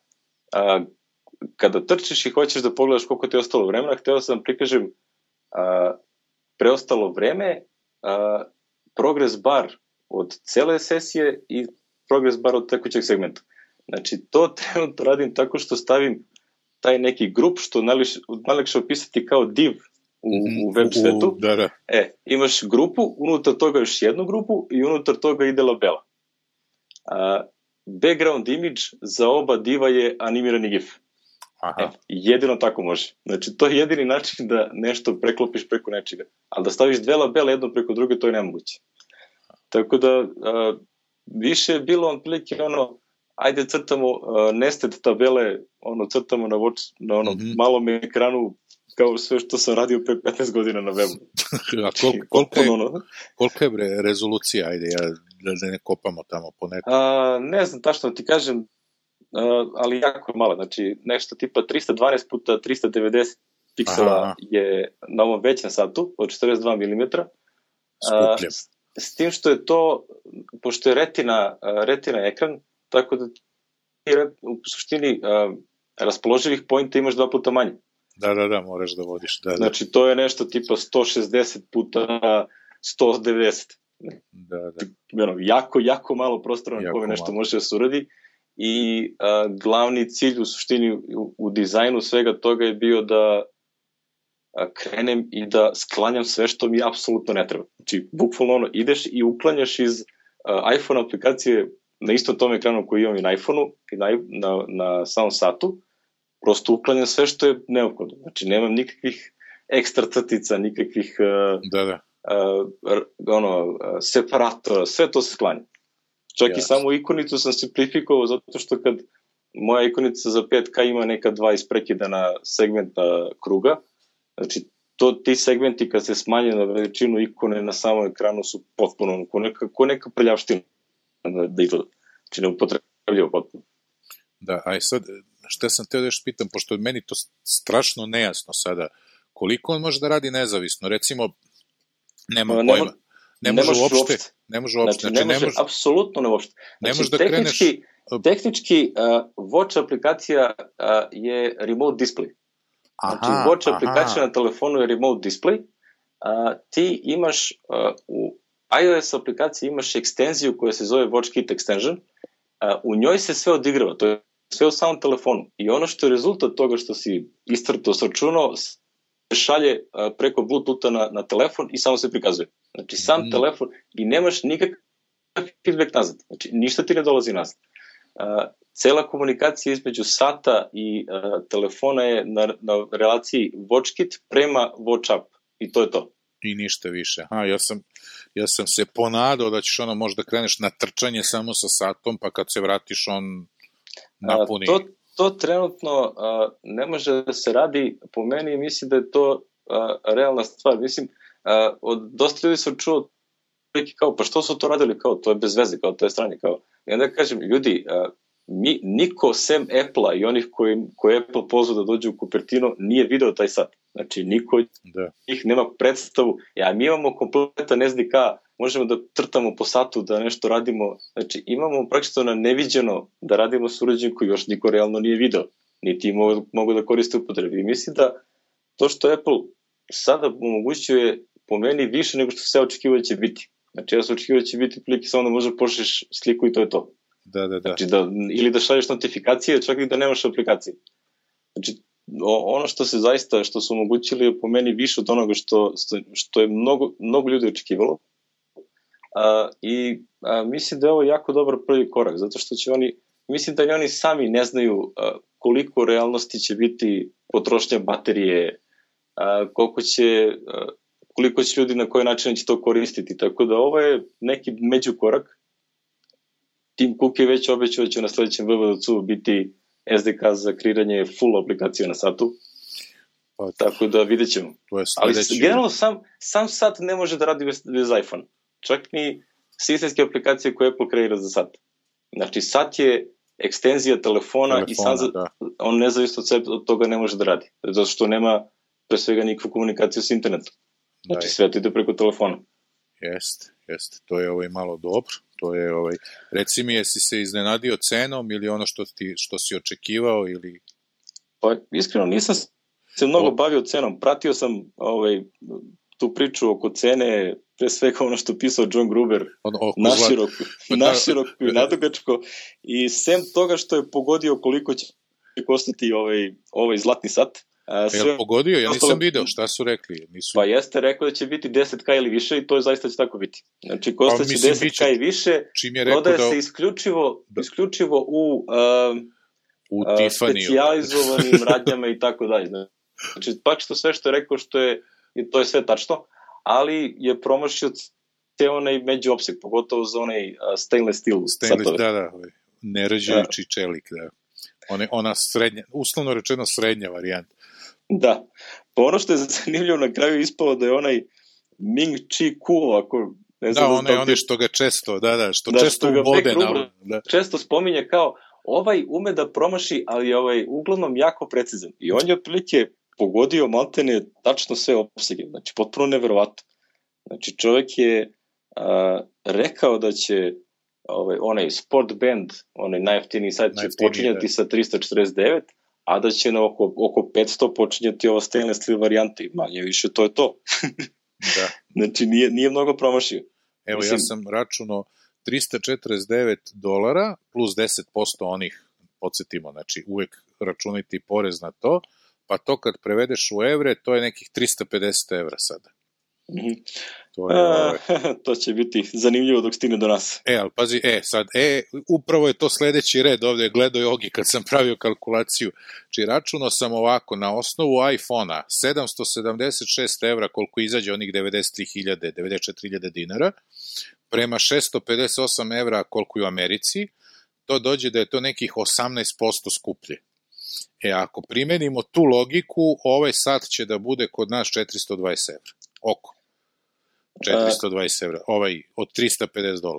[SPEAKER 1] kada trčiš i hoćeš da pogledaš koliko ti je ostalo vremena, hteo sam da prikažem preostalo vreme, progress bar od cele sesije i progress bar od tekućeg segmenta. Znači, to trenutno radim tako što stavim taj neki grup, što najlakše opisati kao div u web svetu. Imaš grupu, unutar toga još jednu grupu i unutar toga ide labela. Background image za oba diva je animirani gif. Jedino tako može. Znači, to je jedini način da nešto preklopiš preko nečega. Ali da staviš 2 labele jedno preko druge, to je nemoguće. Tako da, više je bilo otprilike ajde crtamo nested tabele, crtamo na malom ekranu kao sve što sam radio pre 15 godina na webu.
[SPEAKER 2] A kolika je rezolucija? Ajde, da ne kopamo tamo po netu.
[SPEAKER 1] Ne znam tačno ti kažem, ali jako je malo. Znači, nešto tipa 312 puta 390 piksela je na ovom većem satu, od 42 mm.
[SPEAKER 2] Skuplje.
[SPEAKER 1] S tim što je to, pošto je retina ekran, tako da u suštini raspoloživih pointa imaš 2 puta manje.
[SPEAKER 2] Da, moraš da vodiš. Da.
[SPEAKER 1] Znači, to je nešto tipa 160 puta 190.
[SPEAKER 2] Da.
[SPEAKER 1] Jako malo prostora na kome nešto može da se uradi. I glavni cilj u suštini u dizajnu svega toga je bio da krenem i da sklanjam sve što mi apsolutno ne treba. Znači, bukvalno ideš i uklanjaš iz iPhone aplikacije na istom tom ekranu koji imam i na iPhone-u i na samom satu, prosto uklanjam sve što je neophodno. Znači, nemam nikakvih ekstra crtica, nikakvih separatora, sve to se sklanja. Čak i samo ikonicu sam simplifikovao, zato što kad moja ikonica za 5K ima neka 2 isprekidana segmenta kruga, znači ti segmenti kad se smanje na veličinu ikone na samom ekranu su potpuno ko neka prljavština da izgleda. Znači ne upotrebljivo potpuno.
[SPEAKER 2] Da, aj sad, šta sam teo da još pitam, pošto je meni to strašno nejasno sada, koliko on može da radi nezavisno? Recimo, nema pojma. Ne može uopšte.
[SPEAKER 1] Znači, ne može apsolutno ne uopšte.
[SPEAKER 2] Ne može da kreneš...
[SPEAKER 1] Tehnički, Watch aplikacija je remote display. Znači, Watch aplikacija na telefonu je remote display. Ti imaš, u iOS aplikaciji imaš ekstenziju koja se zove WatchKit Extension. U njoj se sve odigrava, to je sve u samom telefonu. I ono što je rezultat toga što si istrto sa računao, šalje preko Bluetootha na telefon i samo se prikazuje. Znači, sam telefon i nemaš nikakav feedback nazad. Znači, ništa ti ne dolazi nazad. Cela komunikacija između sata i telefona je na relaciji WatchKit prema WatchUp. I to je to.
[SPEAKER 2] I ništa više. Ja sam se ponadao da ćeš možda kreneš na trčanje samo sa satom, pa kad se vratiš on napuni.
[SPEAKER 1] To trenutno ne može da se radi, po meni mislim da je to realna stvar. Mislim, od dosta ljudi sam čuo kao, pa što su to radili, kao, to je bez veze, kao, to je stranje, kao. I onda kažem, ljudi, niko sem Apple-a i onih koji Apple pozvao da dođu u Cupertino nije video taj sat. Znači, niko ih nema predstavu. Mi imamo kompletan SDK, možemo da trtamo po satu, da nešto radimo. Znači, imamo praktično na neviđeno da radimo s uređajem koji još niko realno nije video. Niti mogu da koriste upotrebi. I mislim da to što Apple sada omogućuje po meni više nego što se očekivao da će biti. Znači, ja sam očekivao da će biti prilike samo da možda pošliš sliku i to je to.
[SPEAKER 2] Da.
[SPEAKER 1] Znači, ili da šalješ notifikacije, čak i da nemaš aplikacije. Znači, ono što se zaista, što su omogućili je po meni više od onoga što je mnogo ljudi očekivalo. I mislim da je ovo jako dobar prvi korak, zato što će mislim da oni sami ne znaju koliko u realnosti će biti potrošnja baterije, koliko će ljudi na koji način će to koristiti, tako da ovo je neki međukorak. Tim Cook je već obećao da će na sledećem WWDC-u biti SDK za kreiranje full aplikacije na satu, tako da vidjet ćemo. Ali generalno sam sat ne može da radi bez iPhone, čak ni sistemske aplikacije koje Apple kreira za sat. Znači sat je ekstenzija telefona i sam on nezavisno od toga ne može da radi, zato što nema pre svega nikakvu komunikaciju s internetom. Znači sve to ide preko telefona.
[SPEAKER 2] Jeste, to je malo dobro. To je, reci mi, jesi se iznenadio cenom ili ono što si očekivao ili...
[SPEAKER 1] Pa iskreno nisam se mnogo bavio cenom, pratio sam tu priču oko cene, pre svega ono što pisao John Gruber, naširoko i nadugačko, i sem toga što je pogodio koliko će kostati ovaj zlatni sat.
[SPEAKER 2] Je pogodio? Ja nisam video, šta su rekli?
[SPEAKER 1] Pa jeste, rekao da će biti 10K ili više i to je zaista će tako biti. Znači, kostaće 10K i više, prodaje se isključivo u specijalizovanim radnjama i tako dalje. Znači, pak što sve što je rekao, to je sve tačno, ali je promašio cijel onaj međuopseg, pogotovo za onaj stainless steel satove.
[SPEAKER 2] Da, nerađujući čelik, da. Ona srednja, uslovno rečeno srednja varijanta.
[SPEAKER 1] Da, pa ono što je zanimljivo na kraju ispalo da je onaj Ming Chi Kuo, ako ne znam
[SPEAKER 2] onaj što ga često, često ubode na...
[SPEAKER 1] Često spominje kao, ovaj ume da promaši, ali je uglavnom jako precizan. I on je otprilike pogodio maltene tačno sve opsege, znači potpuno neverovatno. Znači čovjek je rekao da će onaj sport band, onaj najjeftiniji sajt će počinjati sa 349, a da će na oko 500 počinjati ova stainless steel varijanta i manje više to je to.
[SPEAKER 2] Da.
[SPEAKER 1] Znači nije mnogo promašio.
[SPEAKER 2] Evo, mislim, ja sam računao $349 plus 10% onih, podsjetimo, znači uvek računati porez na to, pa to kad prevedeš u evre, to je nekih 350 evra sada.
[SPEAKER 1] Mm-hmm. To će biti zanimljivo dok stigne do nas.
[SPEAKER 2] Ali pazi, upravo je to sledeći red, ovde je gledao Jogi kad sam pravio kalkulaciju, či računao sam ovako, na osnovu iPhone-a 776 evra koliko izađe onih 94.000 dinara, prema 658 evra koliko je u Americi, to dođe da je to nekih 18% skuplje. Ako primenimo tu logiku, ovaj sat će da bude kod nas 420 evra. Oko 420 evra, od $350.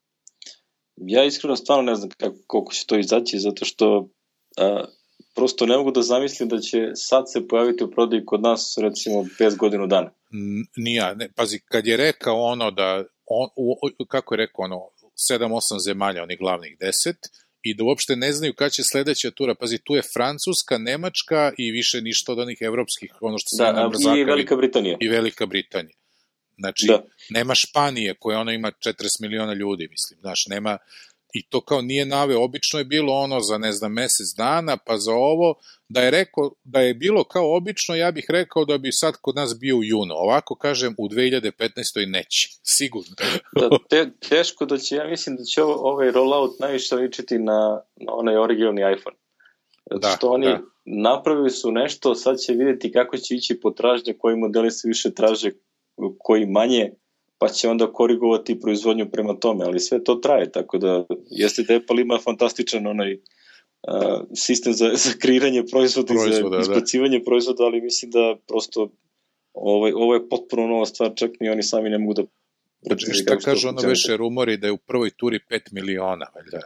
[SPEAKER 1] Ja iskreno stvarno ne znam koliko će to izaći, zato što prosto ne mogu da zamislim da će sad se pojaviti u prodaji kod nas recimo 5 godinu dana.
[SPEAKER 2] Pazi, kad je rekao ono da, kako je rekao ono, 7-8 zemalja, onih glavnih 10, i da uopšte ne znaju kada će sledeća tura. Pazi, tu je Francuska, Nemačka i više ništa od onih evropskih, ono što se
[SPEAKER 1] i Velika Britanija.
[SPEAKER 2] I Velika Britanija. Znači, nema Španije koja ono ima 40 miliona ljudi, mislim, znaš, nema, i to kao nije naveo, obično je bilo ono za, ne znam, mesec dana, pa za ovo, da je rekao, da je bilo kao obično, ja bih rekao da bi sad kod nas bio u junu, ovako kažem, u 2015. neće, sigurno.
[SPEAKER 1] Teško da će, ja mislim da će ovaj rollout najviše ličiti na onaj originalni iPhone. Zato što oni napravili su nešto, sad će vidjeti kako će ići potražnje, koji modeli se više traže, koji manje, pa će onda korigovati proizvodnju prema tome, ali sve to traje, tako da jeste da Apple ima fantastičan onaj sistem za kreiranje proizvoda i za izbacivanje proizvoda, ali mislim da prosto ovo je potpuno nova stvar, čak ni oni sami ne mogu da...
[SPEAKER 2] Šta kaže ono veše rumori da je u prvoj turi 5 miliona, valjda?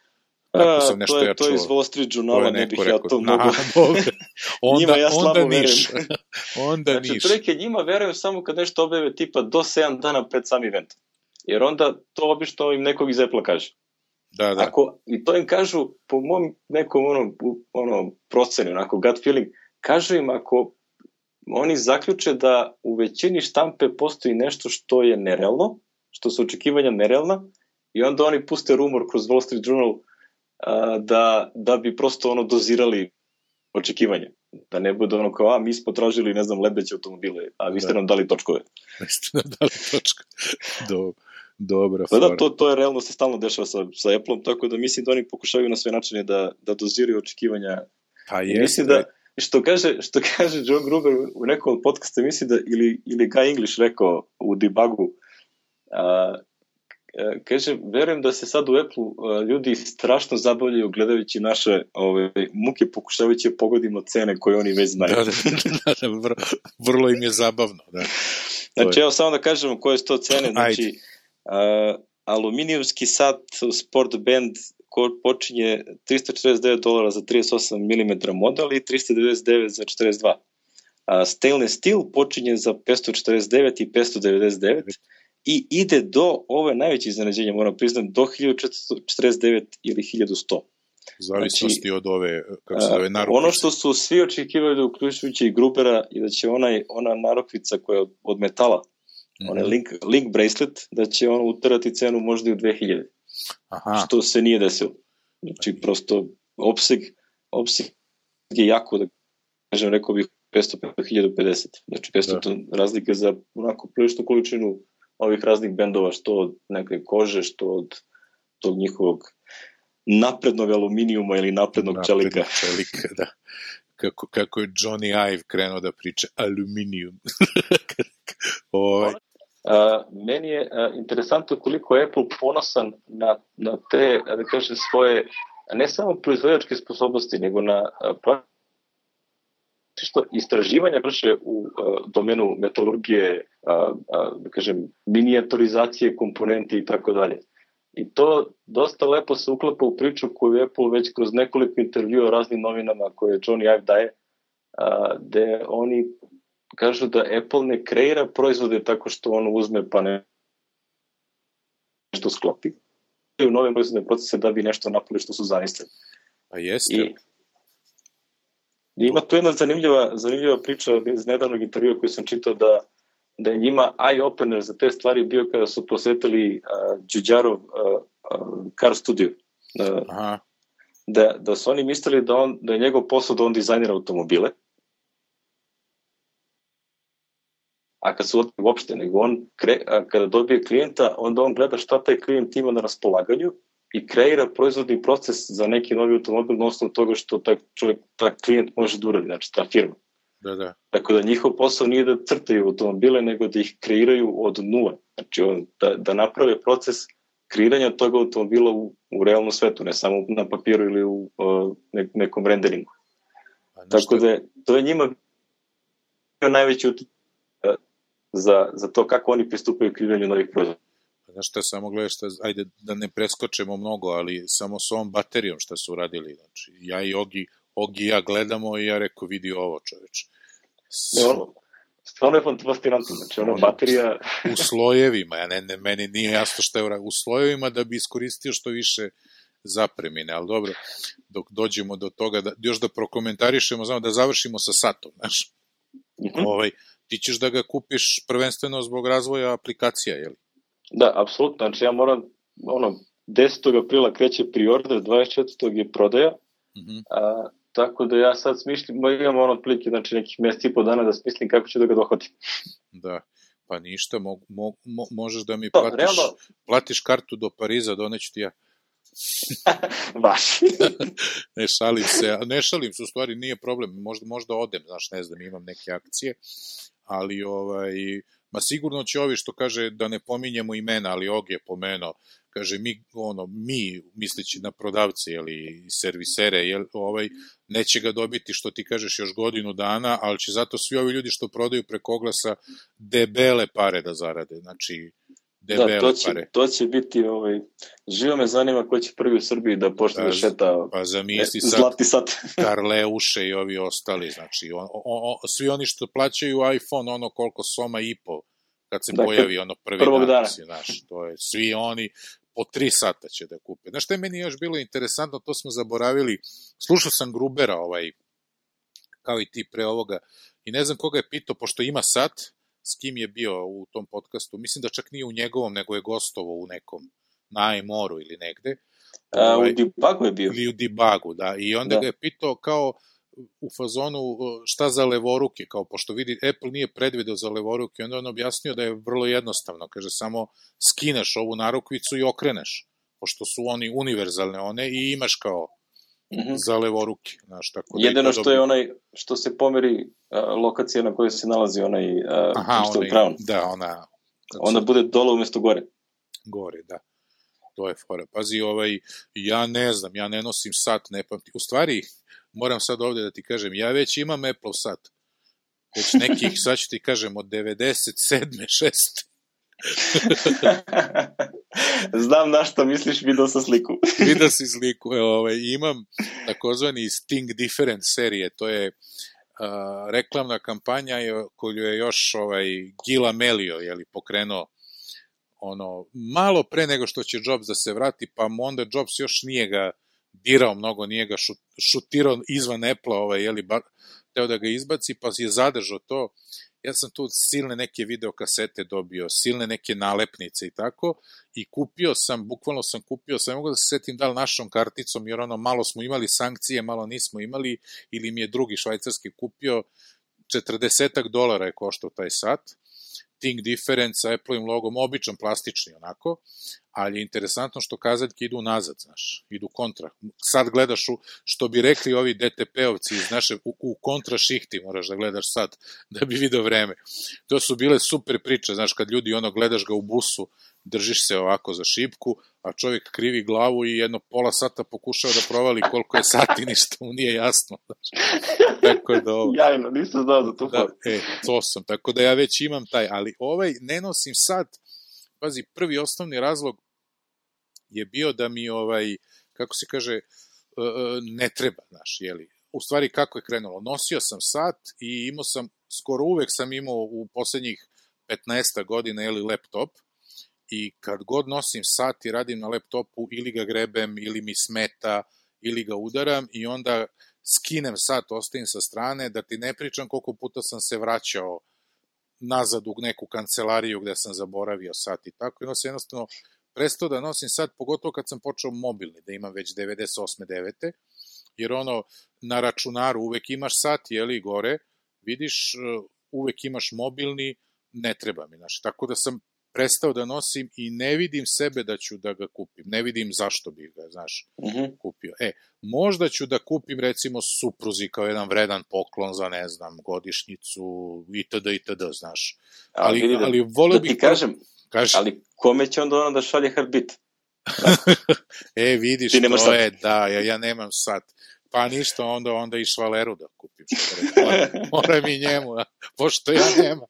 [SPEAKER 1] To je iz Wall Street Journala, ne bih ja to mogu. Njima ja slabo verujem. Znači, trojke njima verujem samo kad nešto objave tipa do 7 dana pred sam event. Jer onda to obično im nekog iz Apple kaže.
[SPEAKER 2] Da.
[SPEAKER 1] I to im kažu, po mom nekom procenu, onako gut feeling, kažu im ako oni zaključe da u većini štampe postoji nešto što je nerealno, što su očekivanja nerealna, i onda oni puste rumor kroz Wall Street Journal da bi prosto dozirali očekivanja. Da ne bude ono kao, mi smo tražili, ne znam, lebdeće automobile, a vi ste nam dali točkove.
[SPEAKER 2] Vi ste nam dali točkove. Dobra fora.
[SPEAKER 1] Da, to je realno se stalno dešava sa Apple-om, tako da mislim da oni pokušavaju na sve načine da doziraju očekivanja.
[SPEAKER 2] Pa jeste.
[SPEAKER 1] Mislim da, što kaže John Gruber u nekom podcastu, mislim da, ili Guy English rekao u debugu, kaže, verujem da se sad u Apple ljudi strašno zabavljaju gledajući naše muke, pokušavajući pogodimo cene koje oni već znaju.
[SPEAKER 2] Da, vrlo im je zabavno. Da.
[SPEAKER 1] Znači, evo samo da kažemo koje su to cene. Znači, aluminijumski sat Sport Band počinje $349 za 38 mm model i $399 za 42. Stainless steel počinje za 549 i 599 i ide do, ovo je najveće iznenađenje, moram priznam, do 1449 ili 1100.
[SPEAKER 2] Zavisnosti od ove, kako se zove, narukvice.
[SPEAKER 1] Ono što su svi očekivali, uključujući i Grubera, i da će ona narukvica koja je od metala, onaj link bracelet, da će ono uterati cenu možda i u 2000.
[SPEAKER 2] Aha.
[SPEAKER 1] Što se nije desilo. Znači, prosto, opseg je jako, da kažem, rekao bih 500-1050. Znači, 500 razlike za onako priličnu količinu ovih raznih bendova, što od neke kože, što od tog njihovog naprednog aluminijuma ili naprednog čelika.
[SPEAKER 2] Da. Kako je Johnny Ive krenuo da priča aluminijum.
[SPEAKER 1] Meni je interesantno koliko je Apple ponosan na te, da kažem, svoje, ne samo proizvođačke sposobnosti, nego na što istraživanja vrše u domenu metalurgije, da kažem, minijaturizacije komponenti i tako dalje. I to dosta lepo se uklapa u priču koju Apple već kroz nekoliko intervjua raznim novinama koje Johnny Ive daje, gde oni kažu da Apple ne kreira proizvode tako što on uzme pa nešto sklopi u nove proizvodne procese da bi nešto napravili što su zamislili.
[SPEAKER 2] Pa jeste.
[SPEAKER 1] I ima tu jedna zanimljiva priča iz nedavnog intervjua koju sam čitao da je njima eye-opener za te stvari bio kada su posetili Giugiarov Car Studio. Da su oni mislili da je njegov posao da on dizajnira automobile, a kad su uopšte, nego kada dobije klijenta, onda on gleda šta taj klijent ima na raspolaganju i kreira proizvodni proces za neki novi automobil na osnovu toga što taj klijent može da uradi, znači ta firma.
[SPEAKER 2] Da.
[SPEAKER 1] Tako da njihov posao nije da crtaju automobile, nego da ih kreiraju od nule. Znači da naprave proces kreiranja tog automobila u realnom svetu, ne samo na papiru ili u nekom renderingu. Tako da to je njima bio najveći utjecaj za to kako oni pristupaju kreiranju novih proizvoda.
[SPEAKER 2] Znaš šta, samo gledaš, ajde da ne preskočemo mnogo, ali samo s ovom baterijom šta su uradili. Znači, ja i Ogi ja gledamo i ja rekao, vidi ovo, čoveč.
[SPEAKER 1] Stvarno je fascinantno, znači ona baterija...
[SPEAKER 2] U slojevima, meni nije jasno šta je uradio. U slojevima da bi iskoristio što više zapremine, ali dobro, dok dođemo do toga, još da prokomentarišemo, znamo da završimo sa satom, znaš. Ti ćeš da ga kupiš prvenstveno zbog razvoja aplikacija, je li?
[SPEAKER 1] Da, apsolutno, znači ja moram, 10. aprila kreće pre-order, 24. je prodaja, tako da ja sad imam otprilike, znači nekih mjeseci i po dana da smislim kako ću da ga dohvatim.
[SPEAKER 2] Da, pa ništa, možeš da mi
[SPEAKER 1] realno...
[SPEAKER 2] platiš kartu do Pariza, doneću ti ja.
[SPEAKER 1] Baš.
[SPEAKER 2] Ne šalim se, u stvari nije problem, možda odem, znaš, ne znam, imam neke akcije, ali ma sigurno će ovi što kaže da ne pominjemo imena, ali Og je pomenuo, kaže mi misleći na prodavce ili servisere, neće ga dobiti što ti kažeš još godinu dana, ali će zato svi ovi ljudi što prodaju preko oglasa debele pare da zarade, znači debele pare.
[SPEAKER 1] To će biti, živo me zanima ko će prvi u Srbiji da počne da šeta zlatni sat.
[SPEAKER 2] Karleuše i ovi ostali, znači svi oni što plaćaju iPhone, koliko soma i po, kad se pojavi prvi dan, znaš, to je, svi oni po 3 sata će da kupe. Znaš što je meni još bilo interesantno, to smo zaboravili, slušao sam Grubera, kao i ti pre ovoga, i ne znam koga je pitao, pošto ima sat, s kim je bio u tom podcastu, mislim da čak nije u njegovom, nego je gostovao u nekom na iMoru ili negde.
[SPEAKER 1] U Debugu je bio.
[SPEAKER 2] Ili u Debugu, da, i onda ga je pitao kao u fazonu šta za levoruke, kao pošto vidi Apple nije predvideo za levoruke, onda on objasnio da je vrlo jednostavno, kaže samo skineš ovu narukvicu i okreneš, pošto su oni univerzalne one i imaš kao za levoruke.
[SPEAKER 1] Jedino što je onaj, što se pomeri lokacija na kojoj se nalazi onaj crown.
[SPEAKER 2] Da,
[SPEAKER 1] ona bude dole umjesto gore.
[SPEAKER 2] Gore, da. To je fora. Pazi, ja ne znam, ja ne nosim sat, ne pamtim. U stvari, moram sad ovdje da ti kažem, ja već imam Apple sat. Već nekih, sad ću ti kažem, od 97. 6.
[SPEAKER 1] Znam na što misliš, vidio sam sliku.
[SPEAKER 2] Vidio si sliku. Imam takozvani Sting Different serije, to je reklamna kampanja koju je još Gil Amelio pokrenuo malo pre nego što će Jobs da se vrati, pa onda Jobs još nije ga dirao mnogo, nije ga šutirao izvan Apple-a, teo da ga izbaci, pa je zadržao to. Ja sam tu silne neke videokasete dobio, silne neke nalepnice i tako, i bukvalno sam kupio, ne mogu da se setim da li našom karticom, jer malo smo imali sankcije, malo nismo imali, ili mi je drugi švajcarski kupio, $40 je koštao taj sat, Think Different sa Apple-im logom, običan plastični onako, ali je interesantno što kazaljke idu nazad, znaš, idu kontra. Sad gledaš, što bi rekli ovi DTP-ovci iz naše, u kontra šihti moraš da gledaš sad, da bi video vreme. To su bile super priče, znaš, kad ljudi gledaš ga u busu, držiš se ovako za šipku, a čovjek krivi glavu i jedno pola sata pokušava da provali koliko je sati, ništa mu nije jasno. Tako da ovo...
[SPEAKER 1] Jajno, nisam znao za to.
[SPEAKER 2] To sam, tako da ja već imam taj, ali ne nosim sad, pazi, prvi osnovni razlog je bio da mi, kako se kaže, ne treba, znaš, jeli. U stvari, kako je krenulo? Nosio sam sat i imao sam, skoro uvek sam imao u poslednjih 15 godina, jeli, laptop, i kad god nosim sat i radim na laptopu, ili ga grebem, ili mi smeta, ili ga udaram, i onda skinem sat, ostavim sa strane, da ti ne pričam koliko puta sam se vraćao nazad u neku kancelariju gde sam zaboravio sat i tako, i sam jednostavno prestao da nosim sat, pogotovo kad sam počeo mobilni, da imam već 98. 9. Jer na računaru uvek imaš sat, jeli, gore, vidiš, uvek imaš mobilni, ne treba mi, znaš, tako da sam prestao da nosim i ne vidim sebe da ću da ga kupim. Ne vidim zašto bih ga, znaš, kupio. Možda ću da kupim, recimo, supruzi kao jedan vredan poklon za, ne znam, godišnjicu, itd., znaš. Ali volio bih...
[SPEAKER 1] Da ti kažem, ali kome će onda da šalje Heartbeat?
[SPEAKER 2] Vidiš, to je, da, ja nemam sat. Pa ništa, onda i Švaleru da kupim. Moram i njemu, pošto ja nemam.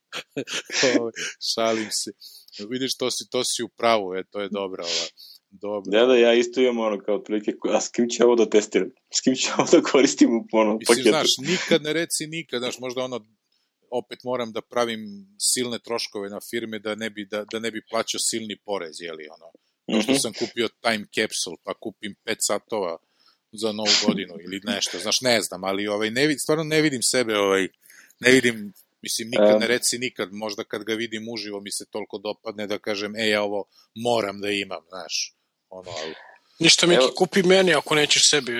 [SPEAKER 2] Šalim se. Vidiš, to si u pravu, to je dobra ova.
[SPEAKER 1] Da, ja isto imam kao otprilike, a s kim ću ovo da testiram? S kim ću ovo da koristim u paketu?
[SPEAKER 2] Mislim, znaš, nikad ne reci nikad, znaš, možda opet moram da pravim silne troškove na firme da ne bi plaćao silni porez, jeli, što sam kupio time capsule, pa kupim 5 satova za novu godinu ili nešto, znaš, ne znam, ali stvarno ne vidim sebe, ne vidim, mislim, nikad ne reci nikad, možda kad ga vidim uživo mi se toliko dopadne da kažem, ja ovo moram da imam, znaš, ali...
[SPEAKER 3] Ništa, Miki, kupi meni ako nećeš sebi.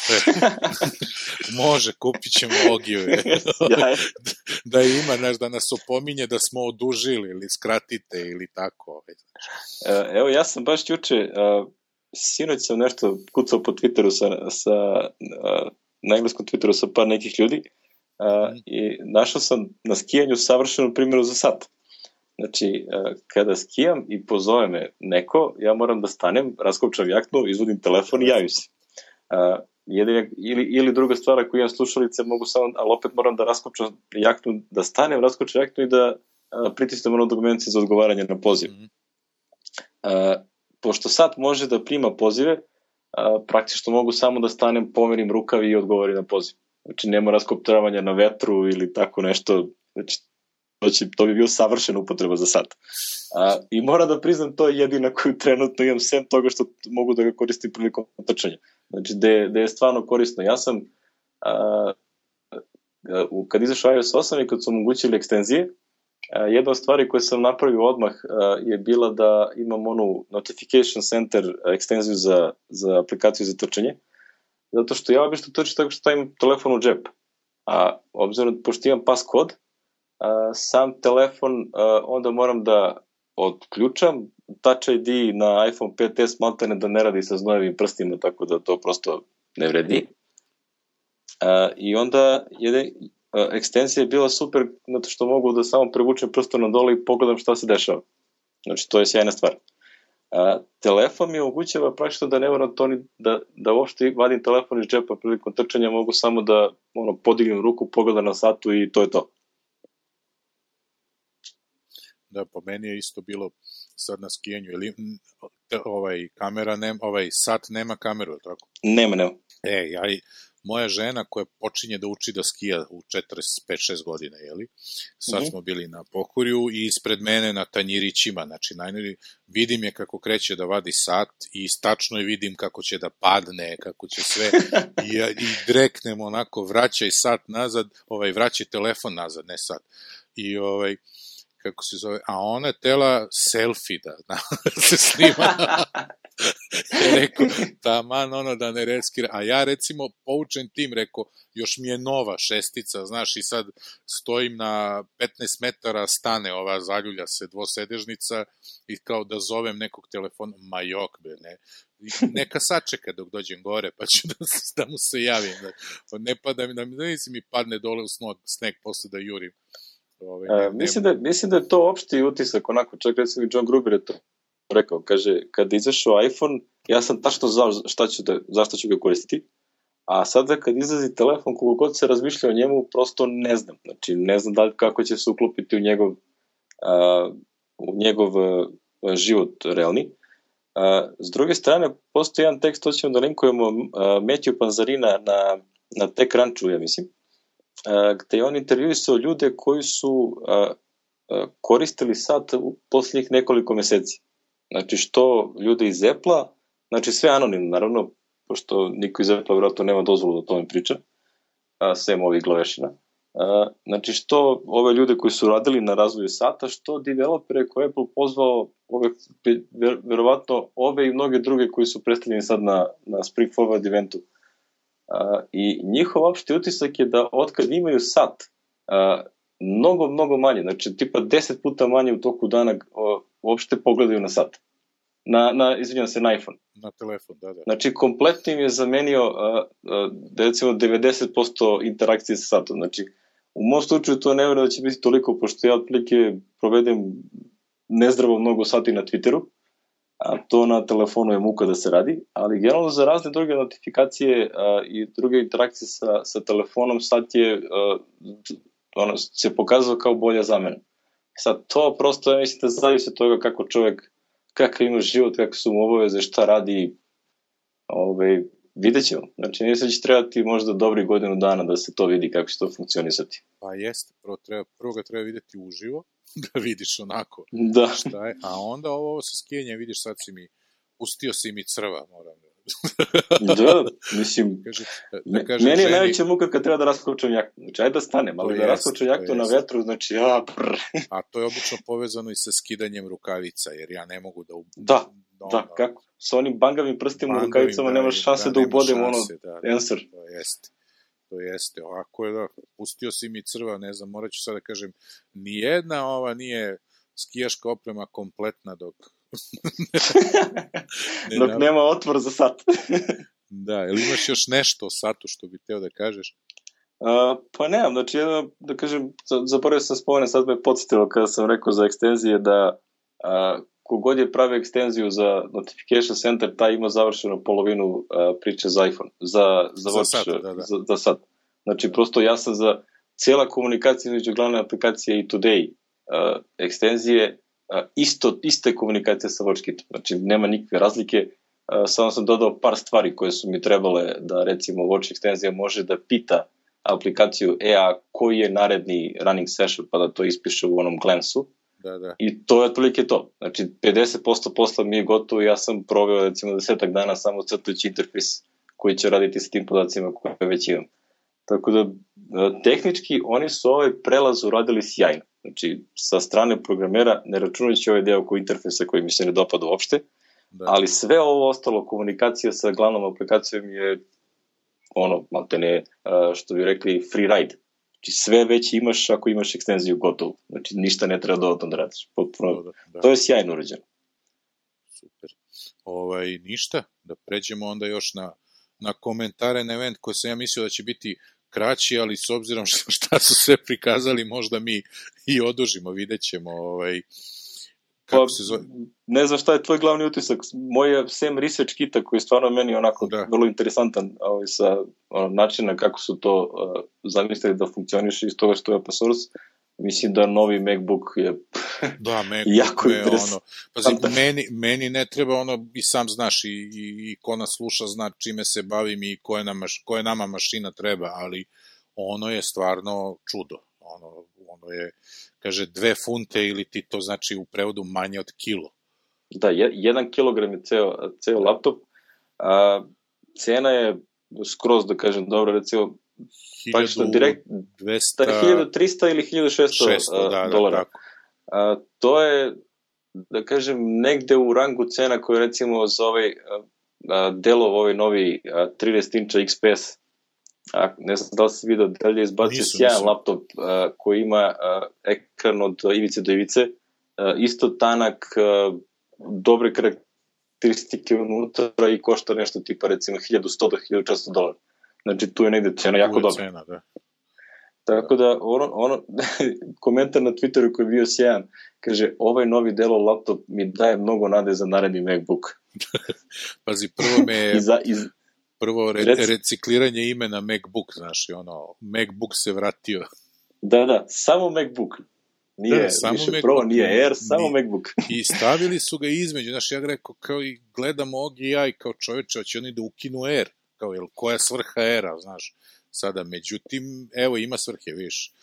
[SPEAKER 2] Može, kupit ćemo Ogiju. Da ima, znaš, da nas opominje da smo odužili ili skratite ili tako.
[SPEAKER 1] Evo, ja sam baš juče, sinoć sam nešto kucao po Twitteru na engleskom Twitteru sa par nekih ljudi i našao sam na skijanju savršenu primjeru za sat. Znači, kada skijam i pozove me neko, ja moram da stanem, raskopčam jaknu, izvodim telefon i javim se. Ili druga stvar, ako imam slušalice, mogu samo, ali opet moram da raskopčam jaknu, da stanem, raskopčam jaknu i da pritisnem ono dokumencije za odgovaranje na poziv. Pošto sad može da prima pozive, praktično mogu samo da stanem, pomerim rukavi i odgovorim na poziv. Znači, nema raskopčavanja na vetru ili tako nešto, znači, to bi bio savršena upotreba za sat. I moram da priznam, to je jedina koju trenutno imam, sem toga što mogu da ga koristim prilikom trčanja. Znači, da je stvarno korisno. Ja sam, kad izašao iOS 8 i kad su omogućili ekstenzije, jedna od stvari koje sam napravio odmah je bila da imam onu Notification Center ekstenziju za aplikaciju za trčanje, zato što ja obično trčim tako što stavim telefon u džep. A obzirom, pošto imam paskod, sam telefon onda moram da odključam, Touch ID na iPhone 5s maltene da ne radi sa znojevim prstima, tako da to prosto ne vredi. I onda ekstenzija je bila super, zato što mogu da samo prevučem prstom na dole i pogledam šta se dešava. Znači, to je sjajna stvar. Telefon mi omogućava praktično da ne moram to da uopšte vadim telefon iz džepa prilikom trčanja, mogu samo da podignem ruku, pogledam na satu i to je to.
[SPEAKER 2] Da, po meni je isto bilo sad na skijanju, ili sat nema kameru, tako?
[SPEAKER 1] Nema.
[SPEAKER 2] Moja žena koja počinje da uči da skija u 45-6 godina, jeli? Sad smo bili na Pohorju i ispred mene na tanjirićima, znači vidim je kako kreće da vadi sat i tačno je vidim kako će da padne, kako će sve i dreknem onako, vraćaj sat nazad, vraćaj telefon nazad, ne sat. I kako se zove, a ona je tela selfie da se snima. Rekao, taman ono da ne reskira. A ja recimo poučen tim, rekao, još mi je nova šestica, znaš, i sad stojim na 15 metara, stane ova, zaljulja se dvosedežnica i kao da zovem nekog telefona, majok, be, ne. Neka sačeka dok dođem gore, pa ću da mu se javim. Ne pada mi, da mi padne dole u sneg posle da jurim.
[SPEAKER 1] Mislim da je to opšti utisak, onako, čak recimo John Gruber je to rekao, kaže, kad izašao iPhone, ja sam tačno znao zašto ću ga koristiti, a sada kad izlazi telefon, koliko god se razmišlja o njemu, prosto ne znam. Znači, ne znam kako će se uklopiti u njegov život realni. S druge strane, postoji jedan tekst, to ćemo da linkujemo, Matthew Panzarina na TechCrunchu, ja mislim, gde je on intervjuisao ljude koji su koristili sat u posljednjih nekoliko meseci. Znači, što ljude iz Apple-a, znači sve anonimno, naravno, pošto niko iz Apple-a vjerojatno nema dozvolu da tome priča, sem ovih glavešina. Znači, što ove ljude koji su radili na razvoju sata, što developere koje Apple pozvao, verovatno ove i mnoge druge koji su predstavljeni sad na Spring Forward eventu. I njihov opšti utisak je da otkad imaju sat, mnogo manje, znači tipa 10 puta manje u toku dana uopšte pogledaju na sat. Izvinjam se, na iPhone.
[SPEAKER 2] Na telefon, da.
[SPEAKER 1] Znači, kompletno im je zamenio recimo 90% interakcije sa satom. Znači, u mom slučaju to ne vjerujem da će biti toliko, pošto ja otprilike provedem nezdravo mnogo sati na Twitteru, a to na telefonu je muka da se radi, ali generalno za razne druge notifikacije i druge interakcije sa telefonom sad je se pokazao kao bolja zamena. Sad to prosto, ja mislim da zavisi od toga kako čovjek, kakav ima život, kako su mu obaveze, šta radi, vidjet ćemo. Znači, nije se će trebati možda dobri godinu dana da se to vidi kako će to funkcionisati.
[SPEAKER 2] Pa jeste, prvo ga treba vidjeti uživo, da vidiš onako šta je, a onda ovo sa skijenjem, vidiš, sad pustio si mi crva, moram
[SPEAKER 1] da, mislim, meni je najveća muka kad treba da raskočem jaknu. Znači, ajde da stanem, ali da raskočem jaknu na vetru, znači,
[SPEAKER 2] A to je obično povezano i sa skidanjem rukavica, jer ja ne mogu da...
[SPEAKER 1] Da, kako? Sa onim bangavim prstima u rukavicama nemaš šanse da ubodem answer.
[SPEAKER 2] To jeste, ovako je da, pustio si mi crva, ne znam, morat ću sad da kažem, nijedna ova nije skijaška oprema kompletna dok
[SPEAKER 1] nema otvor za sat.
[SPEAKER 2] Da, ili imaš još nešto o satu što bi teo da kažeš?
[SPEAKER 1] Pa nemam, znači da kažem, zaboravio sam spomenem, sad me podsjetilo kada sam rekao za ekstenzije da kogod je pravi ekstenziju za Notification Center, taj ima završenu polovinu priče za iPhone, za sat. Znači, prosto ja sam za cijela komunikacija između glavne aplikacije i Today ekstenzije, iste komunikacije sa WatchKitom. Znači, nema nikakve razlike, samo sam dodao par stvari koje su mi trebale da, recimo, Watch ekstenzija može da pita aplikaciju a koji je naredni running session, pa da to ispiše u onom glansu.
[SPEAKER 2] Da.
[SPEAKER 1] I to je otprilike to. Znači, 50% posla mi je gotovo i ja sam proveo, recimo, 10 dana samo crtajući interfejs koji će raditi sa tim podacima koje već imam. Tako da, tehnički, oni su ovaj prelaz uradili sjajno. Znači, sa strane programera, ne računajući ovaj deo oko interfejsa koji mi se ne dopada uopšte, ali sve ovo ostalo, komunikacija sa glavnom aplikacijom je maltene, što bi rekli, free ride. Znači, sve već imaš ako imaš ekstenziju gotovu. Znači, ništa ne treba dodatno da radiš. To je sjajno urađeno.
[SPEAKER 2] Super. Ništa, da pređemo onda još na komentare na event koji sam ja mislio da će biti kraći, ali s obzirom šta su sve prikazali, možda mi i odužimo, vidjet ćemo kako se zove.
[SPEAKER 1] Ne znam šta je tvoj glavni utisak. Moj je sem research kita koji je stvarno meni onako vrlo interesantan sa načina kako su to zamislili da funkcioniše iz toga što je open source. Mislim da novi MacBook je jako interesant.
[SPEAKER 2] Meni ne treba i sam znaš i ko nas sluša zna čime se bavim i koje nama mašina treba, ali ono je stvarno čudo. Ono je, kaže, 2 funte ili ti to znači u prevodu manje od kilo.
[SPEAKER 1] Da, 1 kilogram je ceo laptop. Cena je skroz, da kažem, dobro, recimo
[SPEAKER 2] 1200
[SPEAKER 1] 1300 ili $1,600 dolara. To je, da kažem, negde u rangu cena koju recimo za ovaj Dellov, ovaj novi 13 inča XPS. Ne znam da li si vidio, da li je izbacio sjajan laptop koji ima ekran od ivice do ivice, isto tanak, dobre karakteristike unutra i košta nešto tipa recimo $1,100 do $1,400. Znači tu je negde cena jako dobra.
[SPEAKER 2] Cena, da.
[SPEAKER 1] Tako da, komentar na Twitteru koji je bio sjajan, kaže, ovaj novi Dellov laptop mi daje mnogo nade za naredni MacBook.
[SPEAKER 2] Pazi, prvo me je... Prvo, recikliranje imena MacBook, znaš, MacBook se vratio.
[SPEAKER 1] Da, samo MacBook. Nije, samo više MacBook, Pro, nije Air, samo MacBook.
[SPEAKER 2] I stavili su ga između, znaš, ja rekao, kao i gledam ovdje ja i kao čoveče, hoće oni da ukinu Air, kao, jel, koja svrha Aira, znaš, sada, međutim, evo, ima svrhe, viš,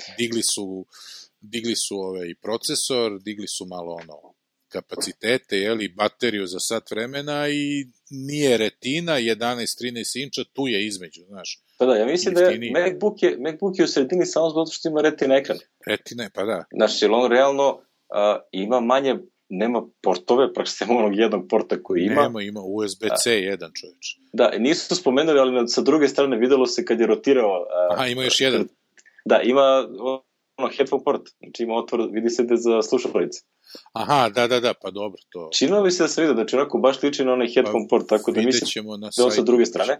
[SPEAKER 2] digli su ovaj procesor, digli su malo, kapacitete, jeli, bateriju za sat vremena i nije retina, 11-13 inča, tu je između, znaš.
[SPEAKER 1] Pa da, ja mislim da je MacBook je u sredini samo zbog što ima retina ekran.
[SPEAKER 2] Retina, pa da.
[SPEAKER 1] Znaš, jer on realno ima manje, nema portove, praktično onog jednog porta koji ima.
[SPEAKER 2] Ima USB-C jedan, čoveč.
[SPEAKER 1] Da, nisu spomenuli, ali sa druge strane videlo se kad je rotirao.
[SPEAKER 2] Aha, ima još jedan.
[SPEAKER 1] Da, ima headphone port, znači ima otvor, vidi se da za slušalice.
[SPEAKER 2] Aha, da, pa dobro to.
[SPEAKER 1] Činilo bi se da se vidi, znači onako baš liči na onaj headphone port, tako da mislim da on sa druge strane.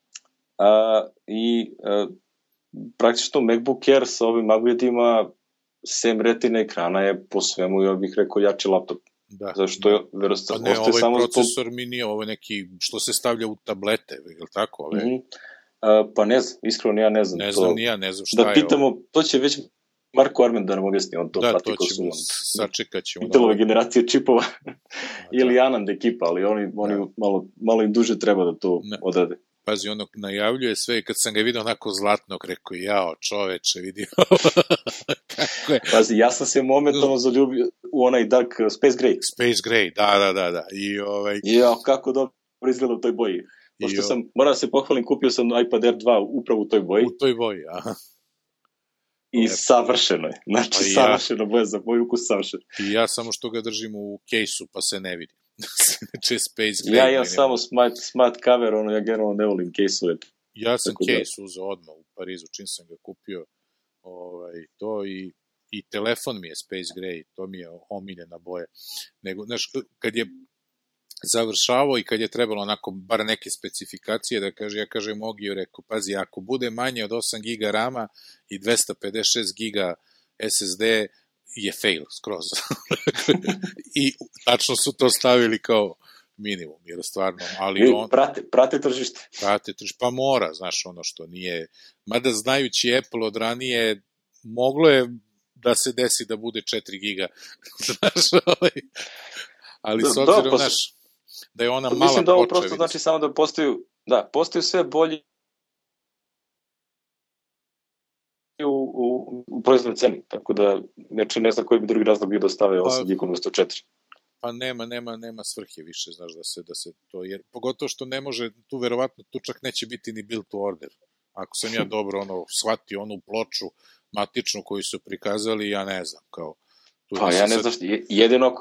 [SPEAKER 1] Praktično MacBook Air sa ovim magnetima sem retina ekrana je po svemu, ja bih rekao, jači laptop.
[SPEAKER 2] Da.
[SPEAKER 1] Zašto je, verovatno,
[SPEAKER 2] pa ne, ovaj samo procesor mi nije, ovo neki, što se stavlja u tablete, je li tako? Ove?
[SPEAKER 1] Pa ne znam, iskreno ja ne znam.
[SPEAKER 2] Ne znam šta
[SPEAKER 1] da pitamo, ovo. To će već Marko Armen da nam objasni, on to
[SPEAKER 2] prati.
[SPEAKER 1] Da, to ćemo,
[SPEAKER 2] sačekat ćemo.
[SPEAKER 1] Intelove generacije čipova, ili Anand ekipa, ali oni malo im duže treba da to odrade.
[SPEAKER 2] Pazi, ono najavljuje sve i kad sam ga vidio onako zlatnog, rekao, jao, čoveče, vidio kako je.
[SPEAKER 1] Pazi, ja sam se momentalno zaljubio u onaj Dark Space Gray.
[SPEAKER 2] Space Gray, da.
[SPEAKER 1] Jao, kako dobro izgleda u toj boji. Pošto sam, moram da se pohvalim, kupio sam iPad Air 2 upravo u toj boji.
[SPEAKER 2] U toj boji, aha.
[SPEAKER 1] I savršeno je. Znači, savršeno boja za moj ukus, savršeno.
[SPEAKER 2] I ja samo što ga držim u kejsu, pa se ne vidi. Znači, Space Gray.
[SPEAKER 1] Ja samo smart cover, ja generalno ne volim kejsove.
[SPEAKER 2] Ja sam kejs uzeo odmah u Parizu, čim sam ga kupio. To i telefon mi je Space Gray, to mi je omiljena boja. Nego, znaš, kad je završavao i kad je trebalo onako bar neke specifikacije da kaže, ja kažem Ogiju, rekao, pazi, ako bude manje od 8 giga rama i 256 giga SSD je fail skroz. I tačno su to stavili kao minimum, jer stvarno, ali on...
[SPEAKER 1] Prate tržište.
[SPEAKER 2] Pa mora, znaš, ono što nije... Mada znajući Apple od ranije, moglo je da se desi da bude 4 giga. Znaš, ali s obzirom, znaš, da je ona mala ploča.
[SPEAKER 1] Mislim da ovo prosto znači samo da postaju sve bolji u proizvodnoj ceni, tako da ne znam koji bi drugi razlog bio da stave 8 giga umjesto 4.
[SPEAKER 2] Pa nema svrhe više, znaš, da se to, jer pogotovo što ne može, tu verovatno tu čak neće biti ni build to order. Ako sam ja dobro shvatio onu ploču matičnu koju su prikazali, ja ne znam, kao...
[SPEAKER 1] Pa ja ne znam, jedino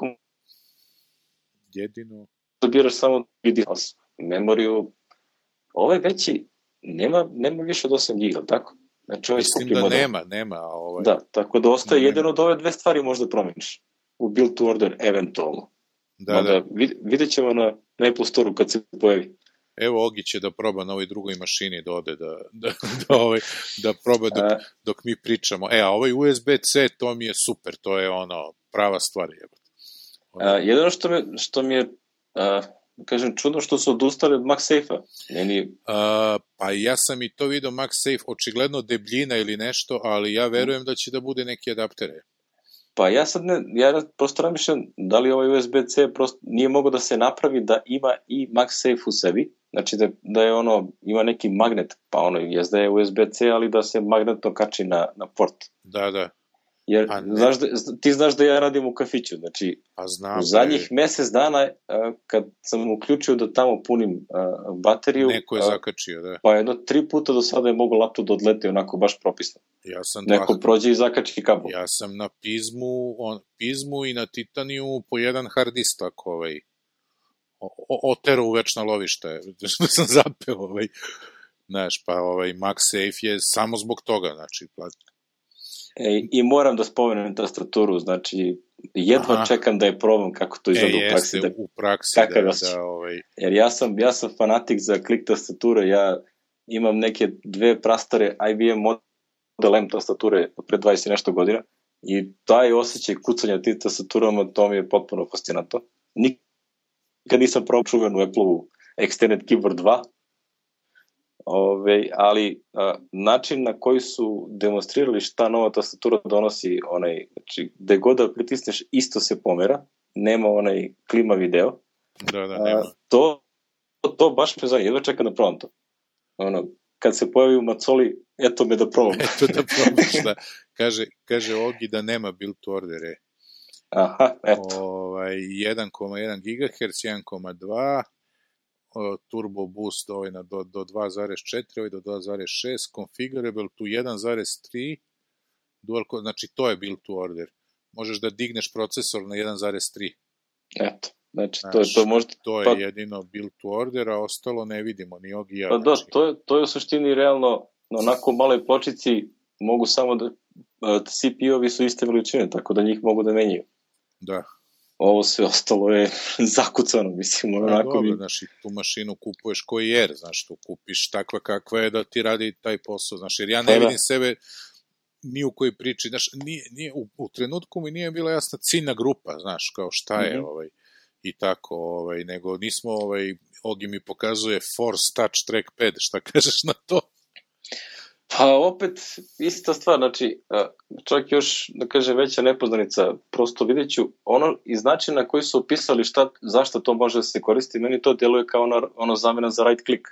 [SPEAKER 1] da biraš samo memoriju, ovaj veći nema više od 8 giga, tako? Znači,
[SPEAKER 2] mislim da nema.
[SPEAKER 1] Da, tako da ostaje jedino od ove dve stvari možda promeniš u build to order eventualno. Da. Vidjet ćemo na Apple Store-u kad se pojavi.
[SPEAKER 2] Evo, Ogi će da proba na ovoj drugoj mašini da ode da proba dok mi pričamo. A ovaj USB-C, to mi je super, to je prava stvar.
[SPEAKER 1] Jedino što mi je kažem, čudno što su odustali od MagSafe-a.
[SPEAKER 2] Pa ja sam i to vidio, MagSafe, očigledno debljina ili nešto, ali ja verujem da će da bude neki adaptere.
[SPEAKER 1] Pa ja prosto razmišljam da li ovaj USB-C prosto nije mogo da se napravi da ima i MagSafe u sebi, znači da je ima neki magnet, pa jest da je USB-C, ali da se magnetno kači na port.
[SPEAKER 2] Da.
[SPEAKER 1] Jer ti znaš da ja radim u kafiću, znači
[SPEAKER 2] znam,
[SPEAKER 1] u zadnjih mesec dana kad sam uključio da tamo punim bateriju,
[SPEAKER 2] neko je zakačio, da.
[SPEAKER 1] Pa 3 puta do sada je mogo laptop da odleti onako baš propisno. Neko prođe i zakači kabel.
[SPEAKER 2] Ja sam na Pizmu i na Titaniju po jedan hard disk tako oterao u večna lovišta, što sam zapeo znaš, pa MagSafe je samo zbog toga, znači
[SPEAKER 1] I moram da spomenem tastaturu, znači jedva čekam da je probam kako to izgleda u praksi.
[SPEAKER 2] Jeste, u praksi,
[SPEAKER 1] Jer ja sam fanatik za klik tastature, ja imam neke 2 prastare IBM Model M tastature pre 20 nešto godina i taj osjećaj kucanja tim tastaturama, to mi je potpuno fascinantno. Nikad nisam probao čuvenu Apple-u Extended Keyboard 2, ali način na koji su demonstrirali šta nova tastatura donosi, znači, gde god da pritisneš isto se pomera, nema onaj klimavi deo.
[SPEAKER 2] Nema.
[SPEAKER 1] To baš me zanima, jedva čekam da probam to. Kad se pojavi u Macoli, eto me da probam.
[SPEAKER 2] Eto da probaš, da. Kaže Ogi da nema build to ordere.
[SPEAKER 1] Aha, eto.
[SPEAKER 2] 1,1 GHz, 1,2 Turbo Boost do 2.4, do 2.6, configurable to 1.3, znači to je build to order. Možeš da digneš procesor na 1.3.
[SPEAKER 1] Eto, znači to možda...
[SPEAKER 2] To je jedino build to order, a ostalo ne vidimo, ni Ogi ja.
[SPEAKER 1] Pa da, to je u suštini realno, na onako maloj pločici mogu samo da CPU-ovi su iste veličine, tako da njih mogu da menjaju.
[SPEAKER 2] Da.
[SPEAKER 1] Ovo sve ostalo je zakucano, mislim,
[SPEAKER 2] Dobro, znaš, i tu mašinu kupuješ koji jer, znaš, tu kupiš takva kakva je da ti radi taj posao, znaš, jer ja ne vidim sebe ni u kojoj priči, znaš, u trenutku mi nije bila jasna ciljna grupa, znaš, kao šta je, i tako, nego nismo, Ogi mi pokazuje Force Touch Trackpad, šta kažeš na to?
[SPEAKER 1] Pa opet, ista stvar, znači, čak još, da kaže, veća nepoznanica, prosto vidjet ću, iz načina koji su opisali zašto to može da se koristi, meni to deluje kao zamena za right click,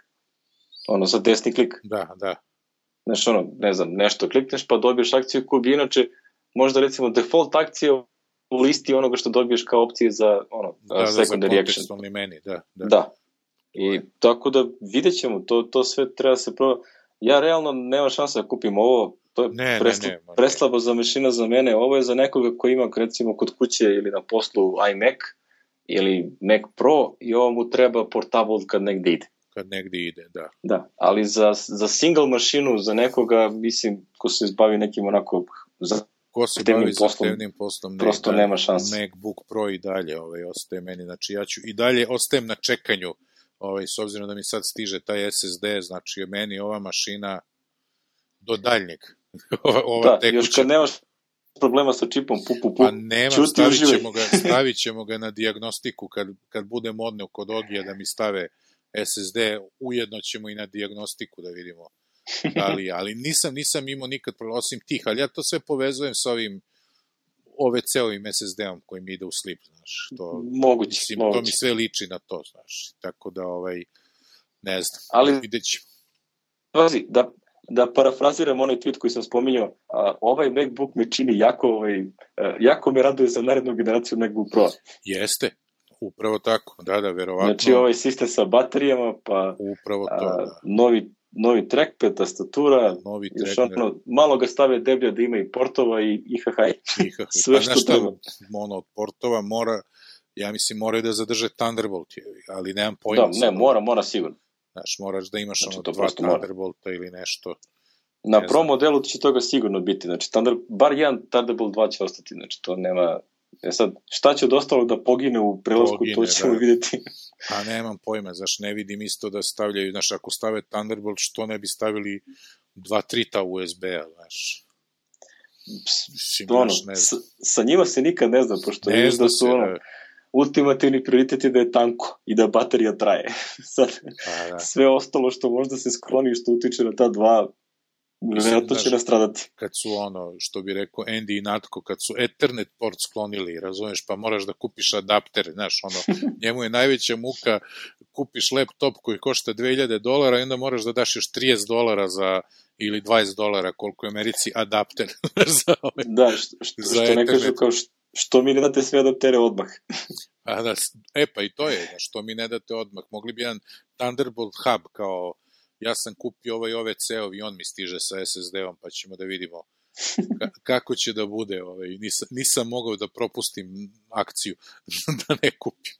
[SPEAKER 1] za desni klik.
[SPEAKER 2] Da.
[SPEAKER 1] Znaš, ne znam, nešto klikneš pa dobiješ akciju koju bi inače, možda recimo default akcija u listi onoga što dobiješ kao opcije za secondary action.
[SPEAKER 2] Da, za meni, da.
[SPEAKER 1] Da, i tako da vidjet ćemo, to sve treba se probati. Ja realno nema šanse da kupim ovo, to je preslabo za mašina za mene, ovo je za nekoga koji ima recimo kod kuće ili na poslu iMac ili Mac Pro i ovo mu treba portable kad negde ide.
[SPEAKER 2] Da.
[SPEAKER 1] Da, ali za single mašinu, za nekoga, mislim, ko se bavi nekim onako
[SPEAKER 2] zahtevnim poslom,
[SPEAKER 1] prosto nema šanse.
[SPEAKER 2] MacBook Pro i dalje ostaje meni, znači ja ću i dalje ostajem na čekanju, s obzirom da mi sad stiže taj SSD, znači je meni ova mašina do daljnjeg.
[SPEAKER 1] Da, još kad nemaš problema sa čipom,
[SPEAKER 2] pa nemam, stavit ćemo ga na dijagnostiku kad bude modno kod Ogija da mi stave SSD, ujedno ćemo i na dijagnostiku da vidimo. Ali nisam imao nikad problem, osim tih, ali ja to sve povezujem sa ovim OVC-ovim SSD-om koji mi ide u slip, znaš.
[SPEAKER 1] Moguće.
[SPEAKER 2] To mi sve liči na to, znaš. Tako da, ne znam. Ali, vidjet ćemo.
[SPEAKER 1] Pazi, da parafraziram onaj tweet koji sam spominjao, ovaj MacBook me čini jako me raduje za narednu generaciju MacBook Pro.
[SPEAKER 2] Jeste, upravo tako, da, verovatno.
[SPEAKER 1] Znači, ovaj sistem sa baterijama, pa
[SPEAKER 2] upravo to,
[SPEAKER 1] novi trackpad, tastatura, još malo ga stave deblja da ima i portova i IHH. Sve što treba.
[SPEAKER 2] Od portova ja mislim moraju da zadrže Thunderbolt, ali nemam pojma.
[SPEAKER 1] Da, mora sigurno.
[SPEAKER 2] Znaš, moraš da imaš 2 Thunderbolta ili nešto.
[SPEAKER 1] Na Pro modelu će toga sigurno biti, znači bar jedan Thunderbolt 2 će ostati, znači to nema... sad, šta će od ostalog da pogine u prelasku, to ćemo vidjeti.
[SPEAKER 2] A nemam pojma, znaš, ne vidim isto da stavljaju, znaš, ako stave Thunderbolt, što ne bi stavili 2-3 USB-a, znaš.
[SPEAKER 1] Sa njima se nikad ne zna, pošto je da su ultimativni prioriteti da je tanko i da baterija traje. Sad, sve ostalo što možda se skloni, što utiče na ta dva, Vjerojatno će nastradati.
[SPEAKER 2] Kad su što bi rekao Andy i Natko, kad su Ethernet port sklonili, razumeš, pa moraš da kupiš adapter, znaš, njemu je najveća muka, kupiš laptop koji košta $2000 i onda moraš da daš još $30 za, ili $20, koliko je Americi adapter.
[SPEAKER 1] Da, što ne kažu kao što mi ne date sve adaptere odmah.
[SPEAKER 2] Pa i to je, što mi ne date odmah. Mogli bi jedan Thunderbolt hub, kao ja sam kupio OVC-ov i on mi stiže sa SSD-om, pa ćemo da vidimo kako će da bude. Nisam mogao da propustim akciju da ne kupim.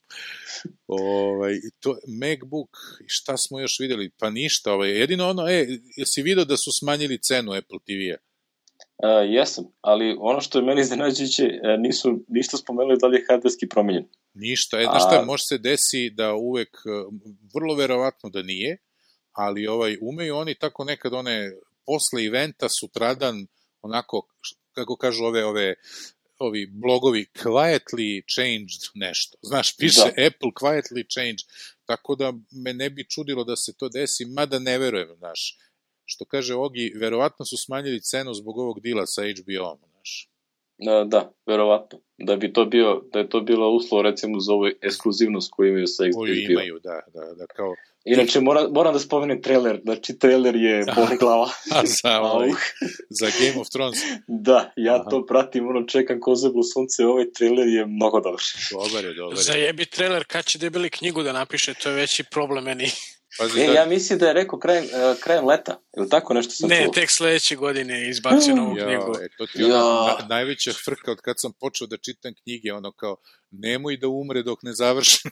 [SPEAKER 2] MacBook, šta smo još vidjeli? Pa ništa. Jedino jesi vidio da su smanjili cenu Apple TV-a?
[SPEAKER 1] Jesam, ali ono što je meni iznenađujuće, nisu ništa spomenuli da li je hardverski promenjen.
[SPEAKER 2] Ništa. Znaš šta, može se desi da uvek, vrlo verovatno da nije, ali umeju oni tako nekad posle eventa sutradan, onako, kako kažu ovi blogovi, quietly changed nešto. Znaš, piše Apple quietly changed, tako da me ne bi čudilo da se to desi, mada ne verujem, znaš. Što kaže Ogi, verovatno su smanjili cenu zbog ovog dila sa HBO-om, znaš.
[SPEAKER 1] Da, verovatno. Da je to bilo uslov, recimo, za ovu ekskluzivnost koju imaju sa HBO.
[SPEAKER 2] Koju imaju, da, kao...
[SPEAKER 1] Inače, moram da spomenem trailer. Znači, trailer je boli glava.
[SPEAKER 2] Za Game of Thrones.
[SPEAKER 1] Da, ja to pratim, čekam ko zeblo sunce, ovaj trailer je mnogo dobar.
[SPEAKER 2] Dobar je.
[SPEAKER 3] Zajebi trailer, kad će debeli knjigu da napiše, to je veći problem meni.
[SPEAKER 1] Ja mislim da je rekao krajem leta, ili tako nešto sam čuo?
[SPEAKER 3] Ne, tek sledeće godine izbacio novu knjigu.
[SPEAKER 2] To ti je najveća frka od kad sam počeo da čitam knjige, kao, nemoj da umre dok ne završim.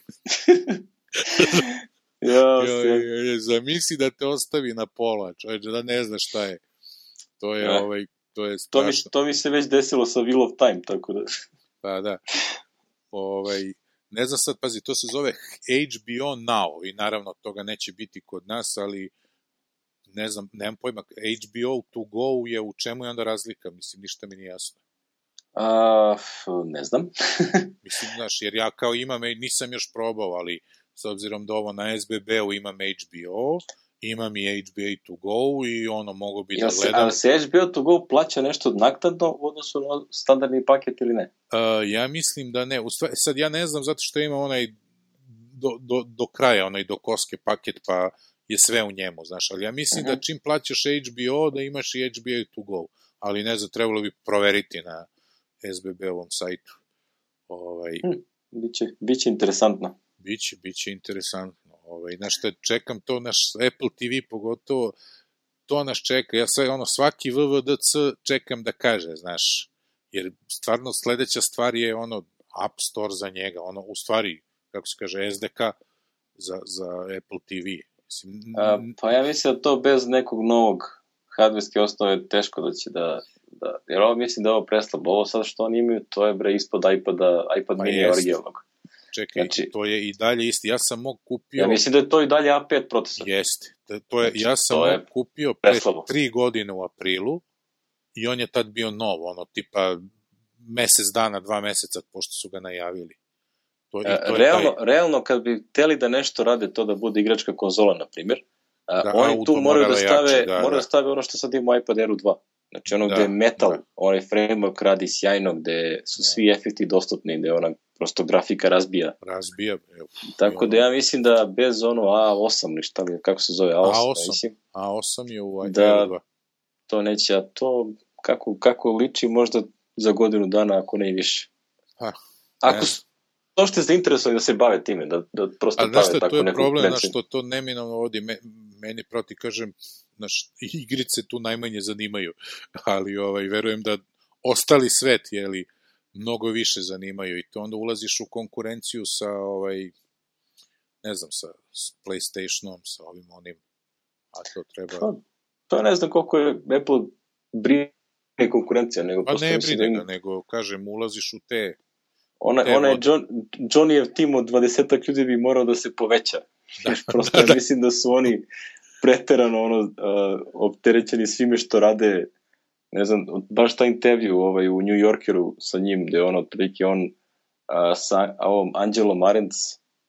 [SPEAKER 2] Zamisli da te ostavi na pola, čovječe, da ne znaš šta je. To je strašno.
[SPEAKER 1] To mi se već desilo sa Wheel of Time, tako da...
[SPEAKER 2] Pa da. Ne znam sad, pazi, to se zove HBO Now i naravno toga neće biti kod nas, ali ne znam, nemam pojma, HBO to go je u čemu je onda razlika, mislim, ništa mi nije jasno.
[SPEAKER 1] Ne znam.
[SPEAKER 2] Mislim, znaš, jer ja kao nisam još probao, ali s obzirom da ovo na SBB-u imam HBO, imam i HBO to go i mogu bi da gledam.
[SPEAKER 1] Ali se HBO to go plaća nešto naknadno u odnosu na standardni paket ili ne?
[SPEAKER 2] Ja mislim da ne. Sad ja ne znam zato što ima do kraja, do koske paket, pa je sve u njemu, znaš. Ali ja mislim da čim plaćaš HBO, da imaš i HBO to go. Ali ne znam, trebalo bi proveriti na SBB-ovom sajtu.
[SPEAKER 1] Biće interesantno.
[SPEAKER 2] Biće interesantno. Znaš što čekam to, naš Apple TV pogotovo, to nas čeka. Ja sve, svaki VVDC čekam da kaže, znaš, jer stvarno sledeća stvar je App Store za njega, u stvari, kako se kaže, SDK za Apple TV.
[SPEAKER 1] Pa ja mislim da to bez nekog novog hardverske osnove teško da će jer ovo mislim da je ovo preslabo. Ovo sad što oni imaju, to je ispod iPad mini originalnog.
[SPEAKER 2] Čekaj, to je i dalje isti. Ja sam kupio...
[SPEAKER 1] Ja mislim da je to i dalje A5 procesor.
[SPEAKER 2] Jeste. Ja sam kupio pre 3 godine u aprilu i on je tad bio nov, tipa mesec dana, 2 meseca, pošto su ga najavili.
[SPEAKER 1] Realno, kad bi hteli da nešto rade, to da bude igračka konzola, na primjer, oni tu moraju da stave ono što sad ima iPad Air 2. Znači gde je metal, onaj framework radi sjajno, gde su svi efekti dostupni, gde ona prosto grafika razbija. Tako da ja mislim da bez A8, ništa li, kako se zove,
[SPEAKER 2] A8 je u Air 2.
[SPEAKER 1] To neće, a to kako liči možda za godinu dana, ako ne i više. Ako to što je zainteresovani da se bave time, da prosto prave tako neku...
[SPEAKER 2] A znaš što, to je problem, što to neminovno vodi, meni proti, kažem, igrice tu najmanje zanimaju, ali verujem da ostali svet, mnogo više zanimaju i to onda ulaziš u konkurenciju sa, ne znam, sa PlayStationom, sa onim, a to treba...
[SPEAKER 1] To ne znam koliko je Apple brine konkurencija, nego...
[SPEAKER 2] Pa ne brine ga, nego, kažem, ulaziš u te...
[SPEAKER 1] Onaj Johnnyjev tim od 20 ljudi bi morao da se poveća. Prosto mislim da su oni preterano opterećeni svime što rade, ne znam, baš taj intervju u New Yorkeru sa njim, gde otprilike sa ovom Angelom Arendt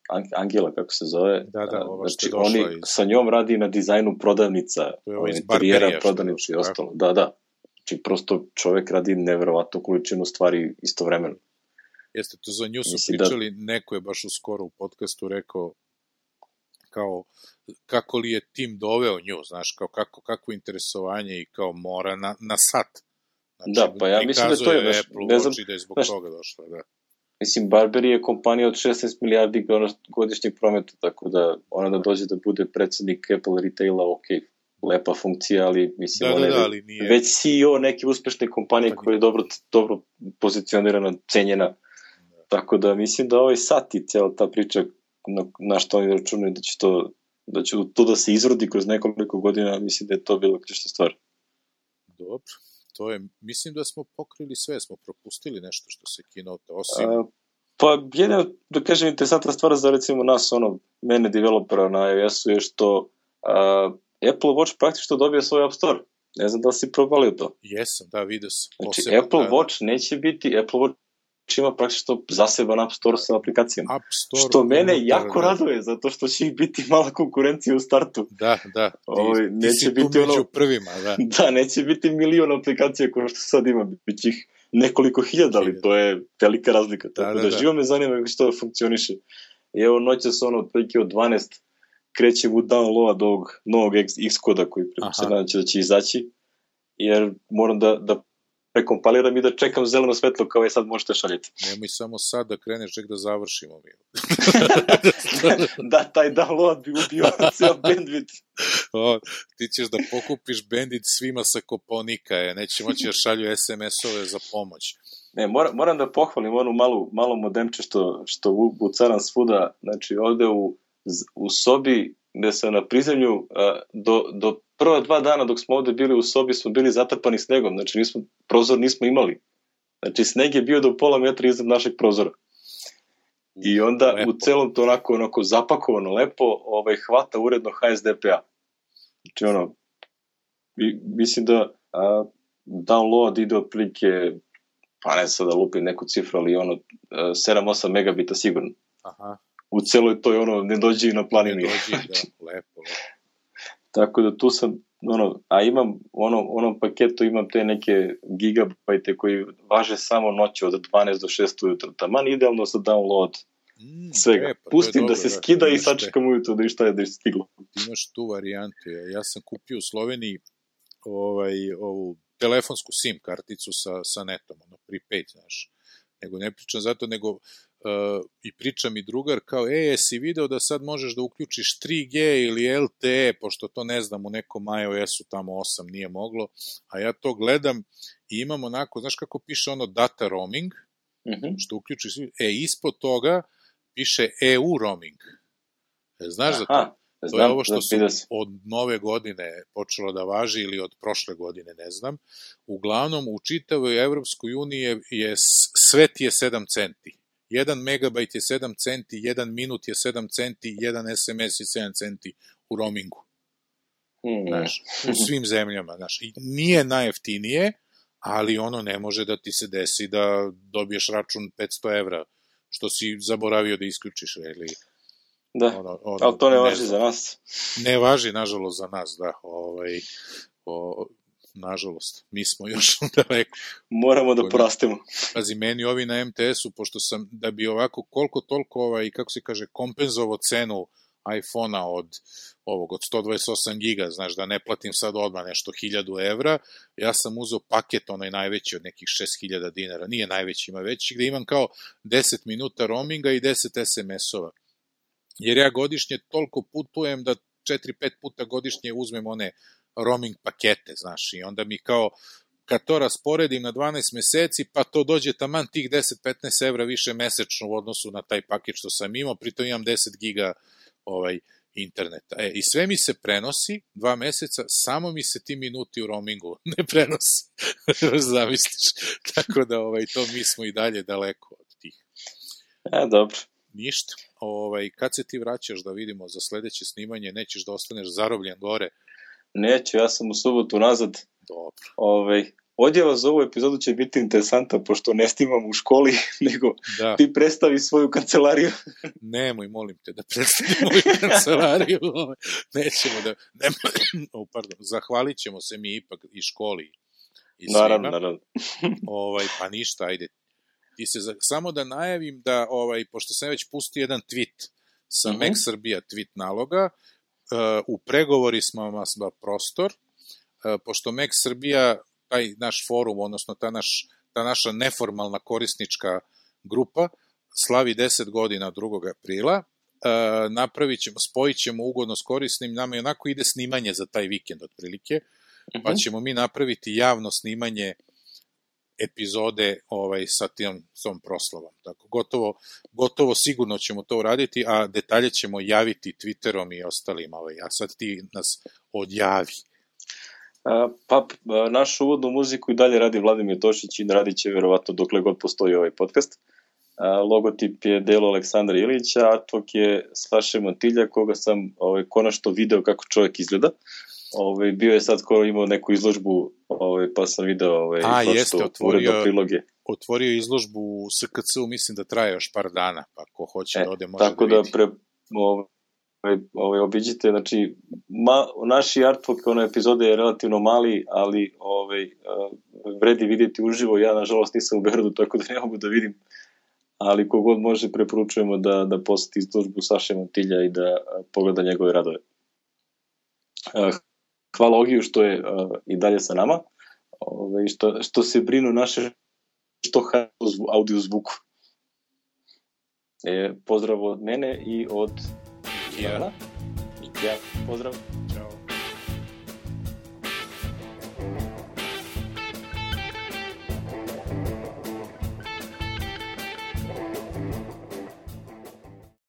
[SPEAKER 1] Angela, kako se zove.
[SPEAKER 2] Da, ova što
[SPEAKER 1] znači,
[SPEAKER 2] je došla
[SPEAKER 1] oni sa njom radi na dizajnu prodavnica, interijera prodavnica i ostalo. Da. Znači, prosto čovek radi neverovatnu količinu stvari istovremeno.
[SPEAKER 2] Jeste, to za nju su pričali, neko je baš uskoro u podcastu rekao kao kako li je tim doveo nju, znaš, kao kakvo interesovanje i kao mora na sat. Znači,
[SPEAKER 1] da, pa ja mislim da to je baš,
[SPEAKER 2] ne znam, da je zbog toga došla, da.
[SPEAKER 1] Mislim, Burberry je kompanija od 16 milijardi godišnjeg prometa, tako da ona da dođe da bude predsednik Apple retaila, ok, lepa funkcija, ali mislim, ona je
[SPEAKER 2] ali nije...
[SPEAKER 1] već CEO neke uspešne kompanije koja je dobro pozicionirana, cenjena, tako da mislim da ovaj sat i cijela ta priča na što oni računaju da će to da se izrodi kroz nekoliko godina, mislim da je to bila ključna stvar.
[SPEAKER 2] Dobro, to je, mislim da smo pokrili sve, smo propustili nešto što se keynote, osim...
[SPEAKER 1] Pa jedna, da kažem, interesantna stvar za recimo nas, mene developera na iOS-u je što Apple Watch praktično dobio svoj App Store. Ne znam da li si probalio to.
[SPEAKER 2] Jesam, da, vidio sam.
[SPEAKER 1] Znači, Apple Watch neće biti, Apple Watch ima praktično zaseban App Store sa aplikacijama.
[SPEAKER 2] App Store
[SPEAKER 1] što mene jako raduje, zato što će ih biti mala konkurencija u startu.
[SPEAKER 2] Da.
[SPEAKER 1] Ti si tu
[SPEAKER 2] među prvima, da.
[SPEAKER 1] Da, neće biti milion aplikacija kao što sad ima, bit ih nekoliko hiljada, ali to je velika razlika. Tako da živo me zanima kako će to funkcioniše. I evo noćas otprilike od 12 krećem u download ovog novog Xcode-a koji se nadam da će izaći, jer moram da prekompaliram i da čekam zeleno svetlo kao je sad možete šaljeti.
[SPEAKER 2] Nemoj samo sad da kreneš, ček da završimo.
[SPEAKER 1] Da, taj download bi ubio ceo bandwidth.
[SPEAKER 2] Ti ćeš da pokupiš bandwidth svima sa Koponika, neće moći da šalju SMS-ove za pomoć.
[SPEAKER 1] Ne, moram da pohvalim onu malo modemče što ucaram svuda, znači ovde u sobi gde sam na prizemlju do prva 2 dana dok smo ovde bili u sobi smo bili zatrpani snegom, znači prozor nismo imali. Znači sneg je bio do pola metra iznad našeg prozora. I onda lepo. U celom to onako zapakovano lepo hvata uredno HSDPA. Znači mislim da download ide otprilike, pa ne sad da lupim neku cifru, ali 7-8 megabita sigurno.
[SPEAKER 2] Aha.
[SPEAKER 1] U celoj toj ne dođi na planini.
[SPEAKER 2] Ne dođi, da, lepo.
[SPEAKER 1] Tako da tu sam, a imam onom paketu imam te neke gigabajte koji važe samo noću od 12 do 6 ujutro. Taman idealno za download svega.
[SPEAKER 2] Lepo,
[SPEAKER 1] pustim da se skida i sačekam ujutro da šta je da je stiglo.
[SPEAKER 2] Imaš tu varijantu. Ja sam kupio u Sloveniji ovu telefonsku SIM karticu sa netom, prepaid, znaš. Nego ne pričam zato, nego i priča mi drugar kao, jesi video da sad možeš da uključiš 3G ili LTE, pošto to ne znam, u nekom iOS-u tamo 8 nije moglo, a ja to gledam i imam onako, znaš kako piše data roaming, što uključiš, ispod toga piše EU roaming. Znaš za to? To je ovo što su od nove godine počelo da važi ili od prošle godine, ne znam. Uglavnom, u čitavoj Evropskoj uniji sve ti je 7 centi. 1 megabajt je 7 centi, 1 minut je 7 centi, 1 SMS je 7 centi u roamingu. Znaš, u svim zemljama. Znaš. I nije najjeftinije, ali ne može da ti se desi da dobiješ račun 500 evra, što si zaboravio da isključiš, ili...
[SPEAKER 1] Da, ali to ne važi za nas.
[SPEAKER 2] Ne važi, nažalost, za nas, da. Nažalost, mi smo još daleko.
[SPEAKER 1] Moramo da porastemo.
[SPEAKER 2] Pazi, meni ovi na MTS-u, pošto sam, da bi ovako koliko toliko, kako se kaže, kompenzovao cenu iPhone-a od 128 giga, znaš, da ne platim sad odmah nešto 1000 evra, ja sam uzeo paket, onaj najveći od nekih 6000 dinara, nije najveći, ima veći, gde imam kao 10 minuta roaminga i 10 SMS-ova. Jer ja godišnje toliko putujem da 4-5 puta godišnje uzmem one roaming pakete, znaš, i onda mi kao, kad to rasporedim na 12 meseci, pa to dođe taman tih 10-15 evra više mesečno u odnosu na taj paket što sam imao, pritom imam 10 giga interneta. I sve mi se prenosi 2 meseca, samo mi se ti minuti u roamingu ne prenosi. Zamisliš. Tako da to mi smo i dalje daleko od tih.
[SPEAKER 1] Dobro.
[SPEAKER 2] Ništa. Kad se ti vraćaš da vidimo za sledeće snimanje, nećeš da ostaneš zarobljen gore?
[SPEAKER 1] Neću, ja sam u subotu nazad.
[SPEAKER 2] Dobro.
[SPEAKER 1] odjava za ovu epizodu će biti interesantna, pošto ne snimam u školi, nego ti predstavi svoju kancelariju.
[SPEAKER 2] Nemoj, molim te, da predstavim moju kancelariju. Nećemo da... Zahvalit ćemo se mi ipak i školi. I
[SPEAKER 1] naravno.
[SPEAKER 2] Pa ništa, ajde. Samo da najavim da, pošto sam već pustio jedan tweet sa Mac Srbija tweet naloga, u pregovori smo vas prostor, pošto Mac Srbija, taj naš forum, odnosno ta naša neformalna korisnička grupa, slavi 10 godina 2. aprila, spojit ćemo ugodno s korisnim, nama i onako ide snimanje za taj vikend otprilike, pa ćemo mi napraviti javno snimanje epizode sa tom proslavom. Tako, gotovo sigurno ćemo to uraditi, a detalje ćemo javiti Twitterom i ostalim, a sad ti nas odjavi.
[SPEAKER 1] Našu uvodnu muziku i dalje radi Vladimir Tošić i radit će verovatno dokle god postoji ovaj podcast. Logotip je delo Aleksandra Ilića, artwork je Saše Montilja, koga sam konačno video kako čovjek izgleda. Bio je sad skoro imao neku izložbu, pa sam video
[SPEAKER 2] otvorio izložbu u SKC-u, mislim da traje još par dana, pa ko hoće da ode može
[SPEAKER 1] tako
[SPEAKER 2] da vidi.
[SPEAKER 1] Tako da obiđite, znači naši artwork epizode je relativno mali, ali vredi vidjeti uživo. Ja nažalost nisam u Beogradu, tako da ne mogu da vidim, ali kogod može preporučujemo da poseti izložbu Saše Montilja i da pogleda njegove radove. Hvala Ogiju što je i dalje sa nama, što se brinu naše audio zvuku. Pozdrav od mene i od...
[SPEAKER 2] Ja.
[SPEAKER 1] Pozdrav.